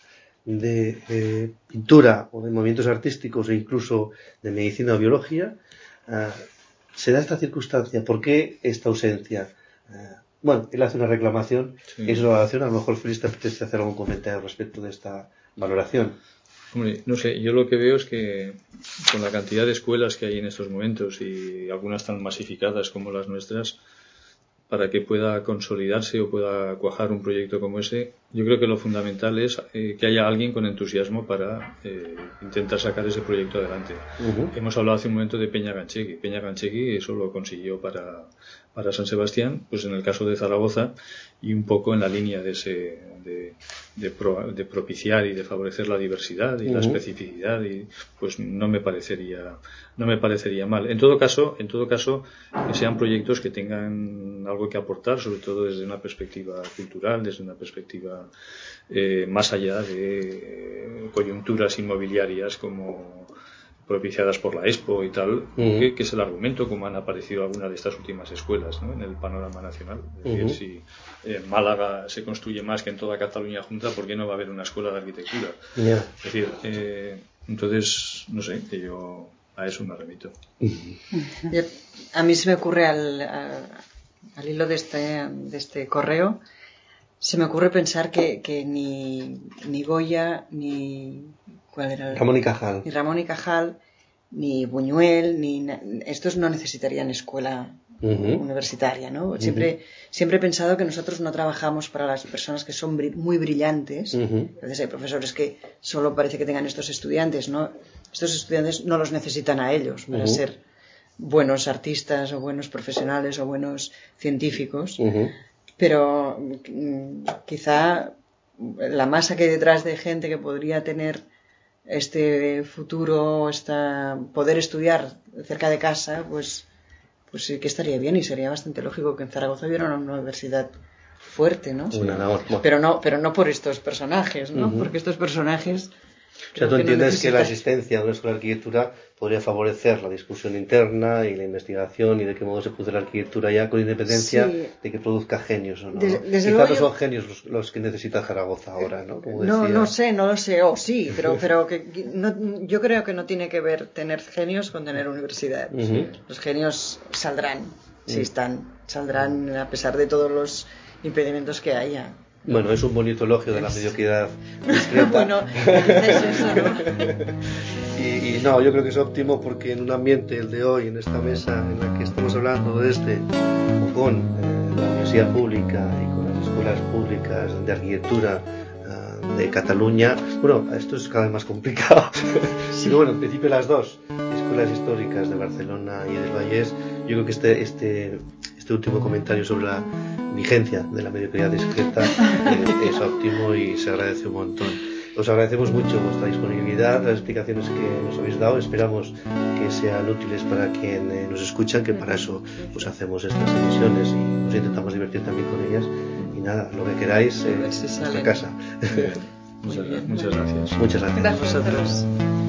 de eh, pintura o de movimientos artísticos e incluso de medicina o biología, uh, se da esta circunstancia. ¿Por qué esta ausencia? Uh, bueno, él hace una reclamación, sí. Es una valoración, a lo mejor Félix te apetece hacer algún comentario respecto de esta valoración. Hombre, no sé, yo lo que veo es que con la cantidad de escuelas que hay en estos momentos y algunas tan masificadas como las nuestras, para que pueda consolidarse o pueda cuajar un proyecto como ese, yo creo que lo fundamental es eh, que haya alguien con entusiasmo para eh, intentar sacar ese proyecto adelante. Uh-huh. Hemos hablado hace un momento de Peña Ganchegui. Peña Ganchegui eso lo consiguió para, para San Sebastián, pues en el caso de Zaragoza, y un poco en la línea de ese de, de, pro, de propiciar y de favorecer la diversidad y uh-huh. la especificidad, y pues no me parecería no me parecería mal. En todo caso, en todo caso que sean proyectos que tengan algo que aportar, sobre todo desde una perspectiva cultural, desde una perspectiva eh, más allá de coyunturas inmobiliarias como propiciadas por la Expo y tal, uh-huh. que, que es el argumento como han aparecido algunas de estas últimas escuelas, ¿no?, en el panorama nacional. Es decir, uh-huh. si en Málaga se construye más que en toda Cataluña junta, ¿por qué no va a haber una escuela de arquitectura? Yeah. Es decir, eh, entonces, no sé, que yo a eso me remito. Uh-huh. A mí se me ocurre al, a, al hilo de este, de este correo, se me ocurre pensar que, que ni, ni Goya, ni... ¿Cuál era el? Ramón y Cajal. Ni Ramón y Cajal, ni Buñuel, ni estos no necesitarían escuela uh-huh. universitaria, ¿no? Siempre, uh-huh. siempre he pensado que nosotros no trabajamos para las personas que son br- muy brillantes. Uh-huh. A veces hay profesores que solo parece que tengan estos estudiantes, ¿no? Estos estudiantes no los necesitan a ellos para uh-huh. ser buenos artistas o buenos profesionales o buenos científicos. Uh-huh. Pero mm, quizá la masa que hay detrás de gente que podría tener este futuro, esta, poder estudiar cerca de casa, pues, pues sí que estaría bien, y sería bastante lógico que en Zaragoza hubiera una universidad fuerte, ¿no? Sí. Pero no, pero no por estos personajes, ¿no? Uh-huh. Porque estos personajes... O sea, tú entiendes no necesita... que la existencia de una escuela de arquitectura podría favorecer la discusión interna y la investigación, y de qué modo se produce la arquitectura ya con independencia sí. de que produzca genios o no. Des, desde Quizás no son yo... genios los, los que necesita Zaragoza ahora, ¿no? Como no, decía... no sé, no lo sé, o oh, sí, pero, pero que no, yo creo que no tiene que ver tener genios con tener universidad. Uh-huh. Los genios saldrán, uh-huh. si están, saldrán a pesar de todos los impedimentos que haya. Bueno, es un bonito elogio de la mediocridad discreta. Bueno, es eso, ¿no? y, y no, yo creo que es óptimo, porque en un ambiente, el de hoy, en esta mesa en la que estamos hablando de este, o con eh, la universidad pública y con las escuelas públicas de arquitectura uh, de Cataluña, bueno, esto es cada vez más complicado. Sí. Pero bueno, en principio las dos escuelas históricas de Barcelona y del Vallès, yo creo que este, este, este último comentario sobre la vigencia de la mediocridad discreta eh, es óptimo y se agradece un montón. Os agradecemos mucho vuestra disponibilidad, las explicaciones que nos habéis dado. Esperamos que sean útiles para quien eh, nos escucha, que para eso pues hacemos estas emisiones y nos intentamos divertir también con ellas. Y nada, lo que queráis, eh, si nuestra casa. Muchas, muchas gracias. Muchas gracias. Gracias a vosotros.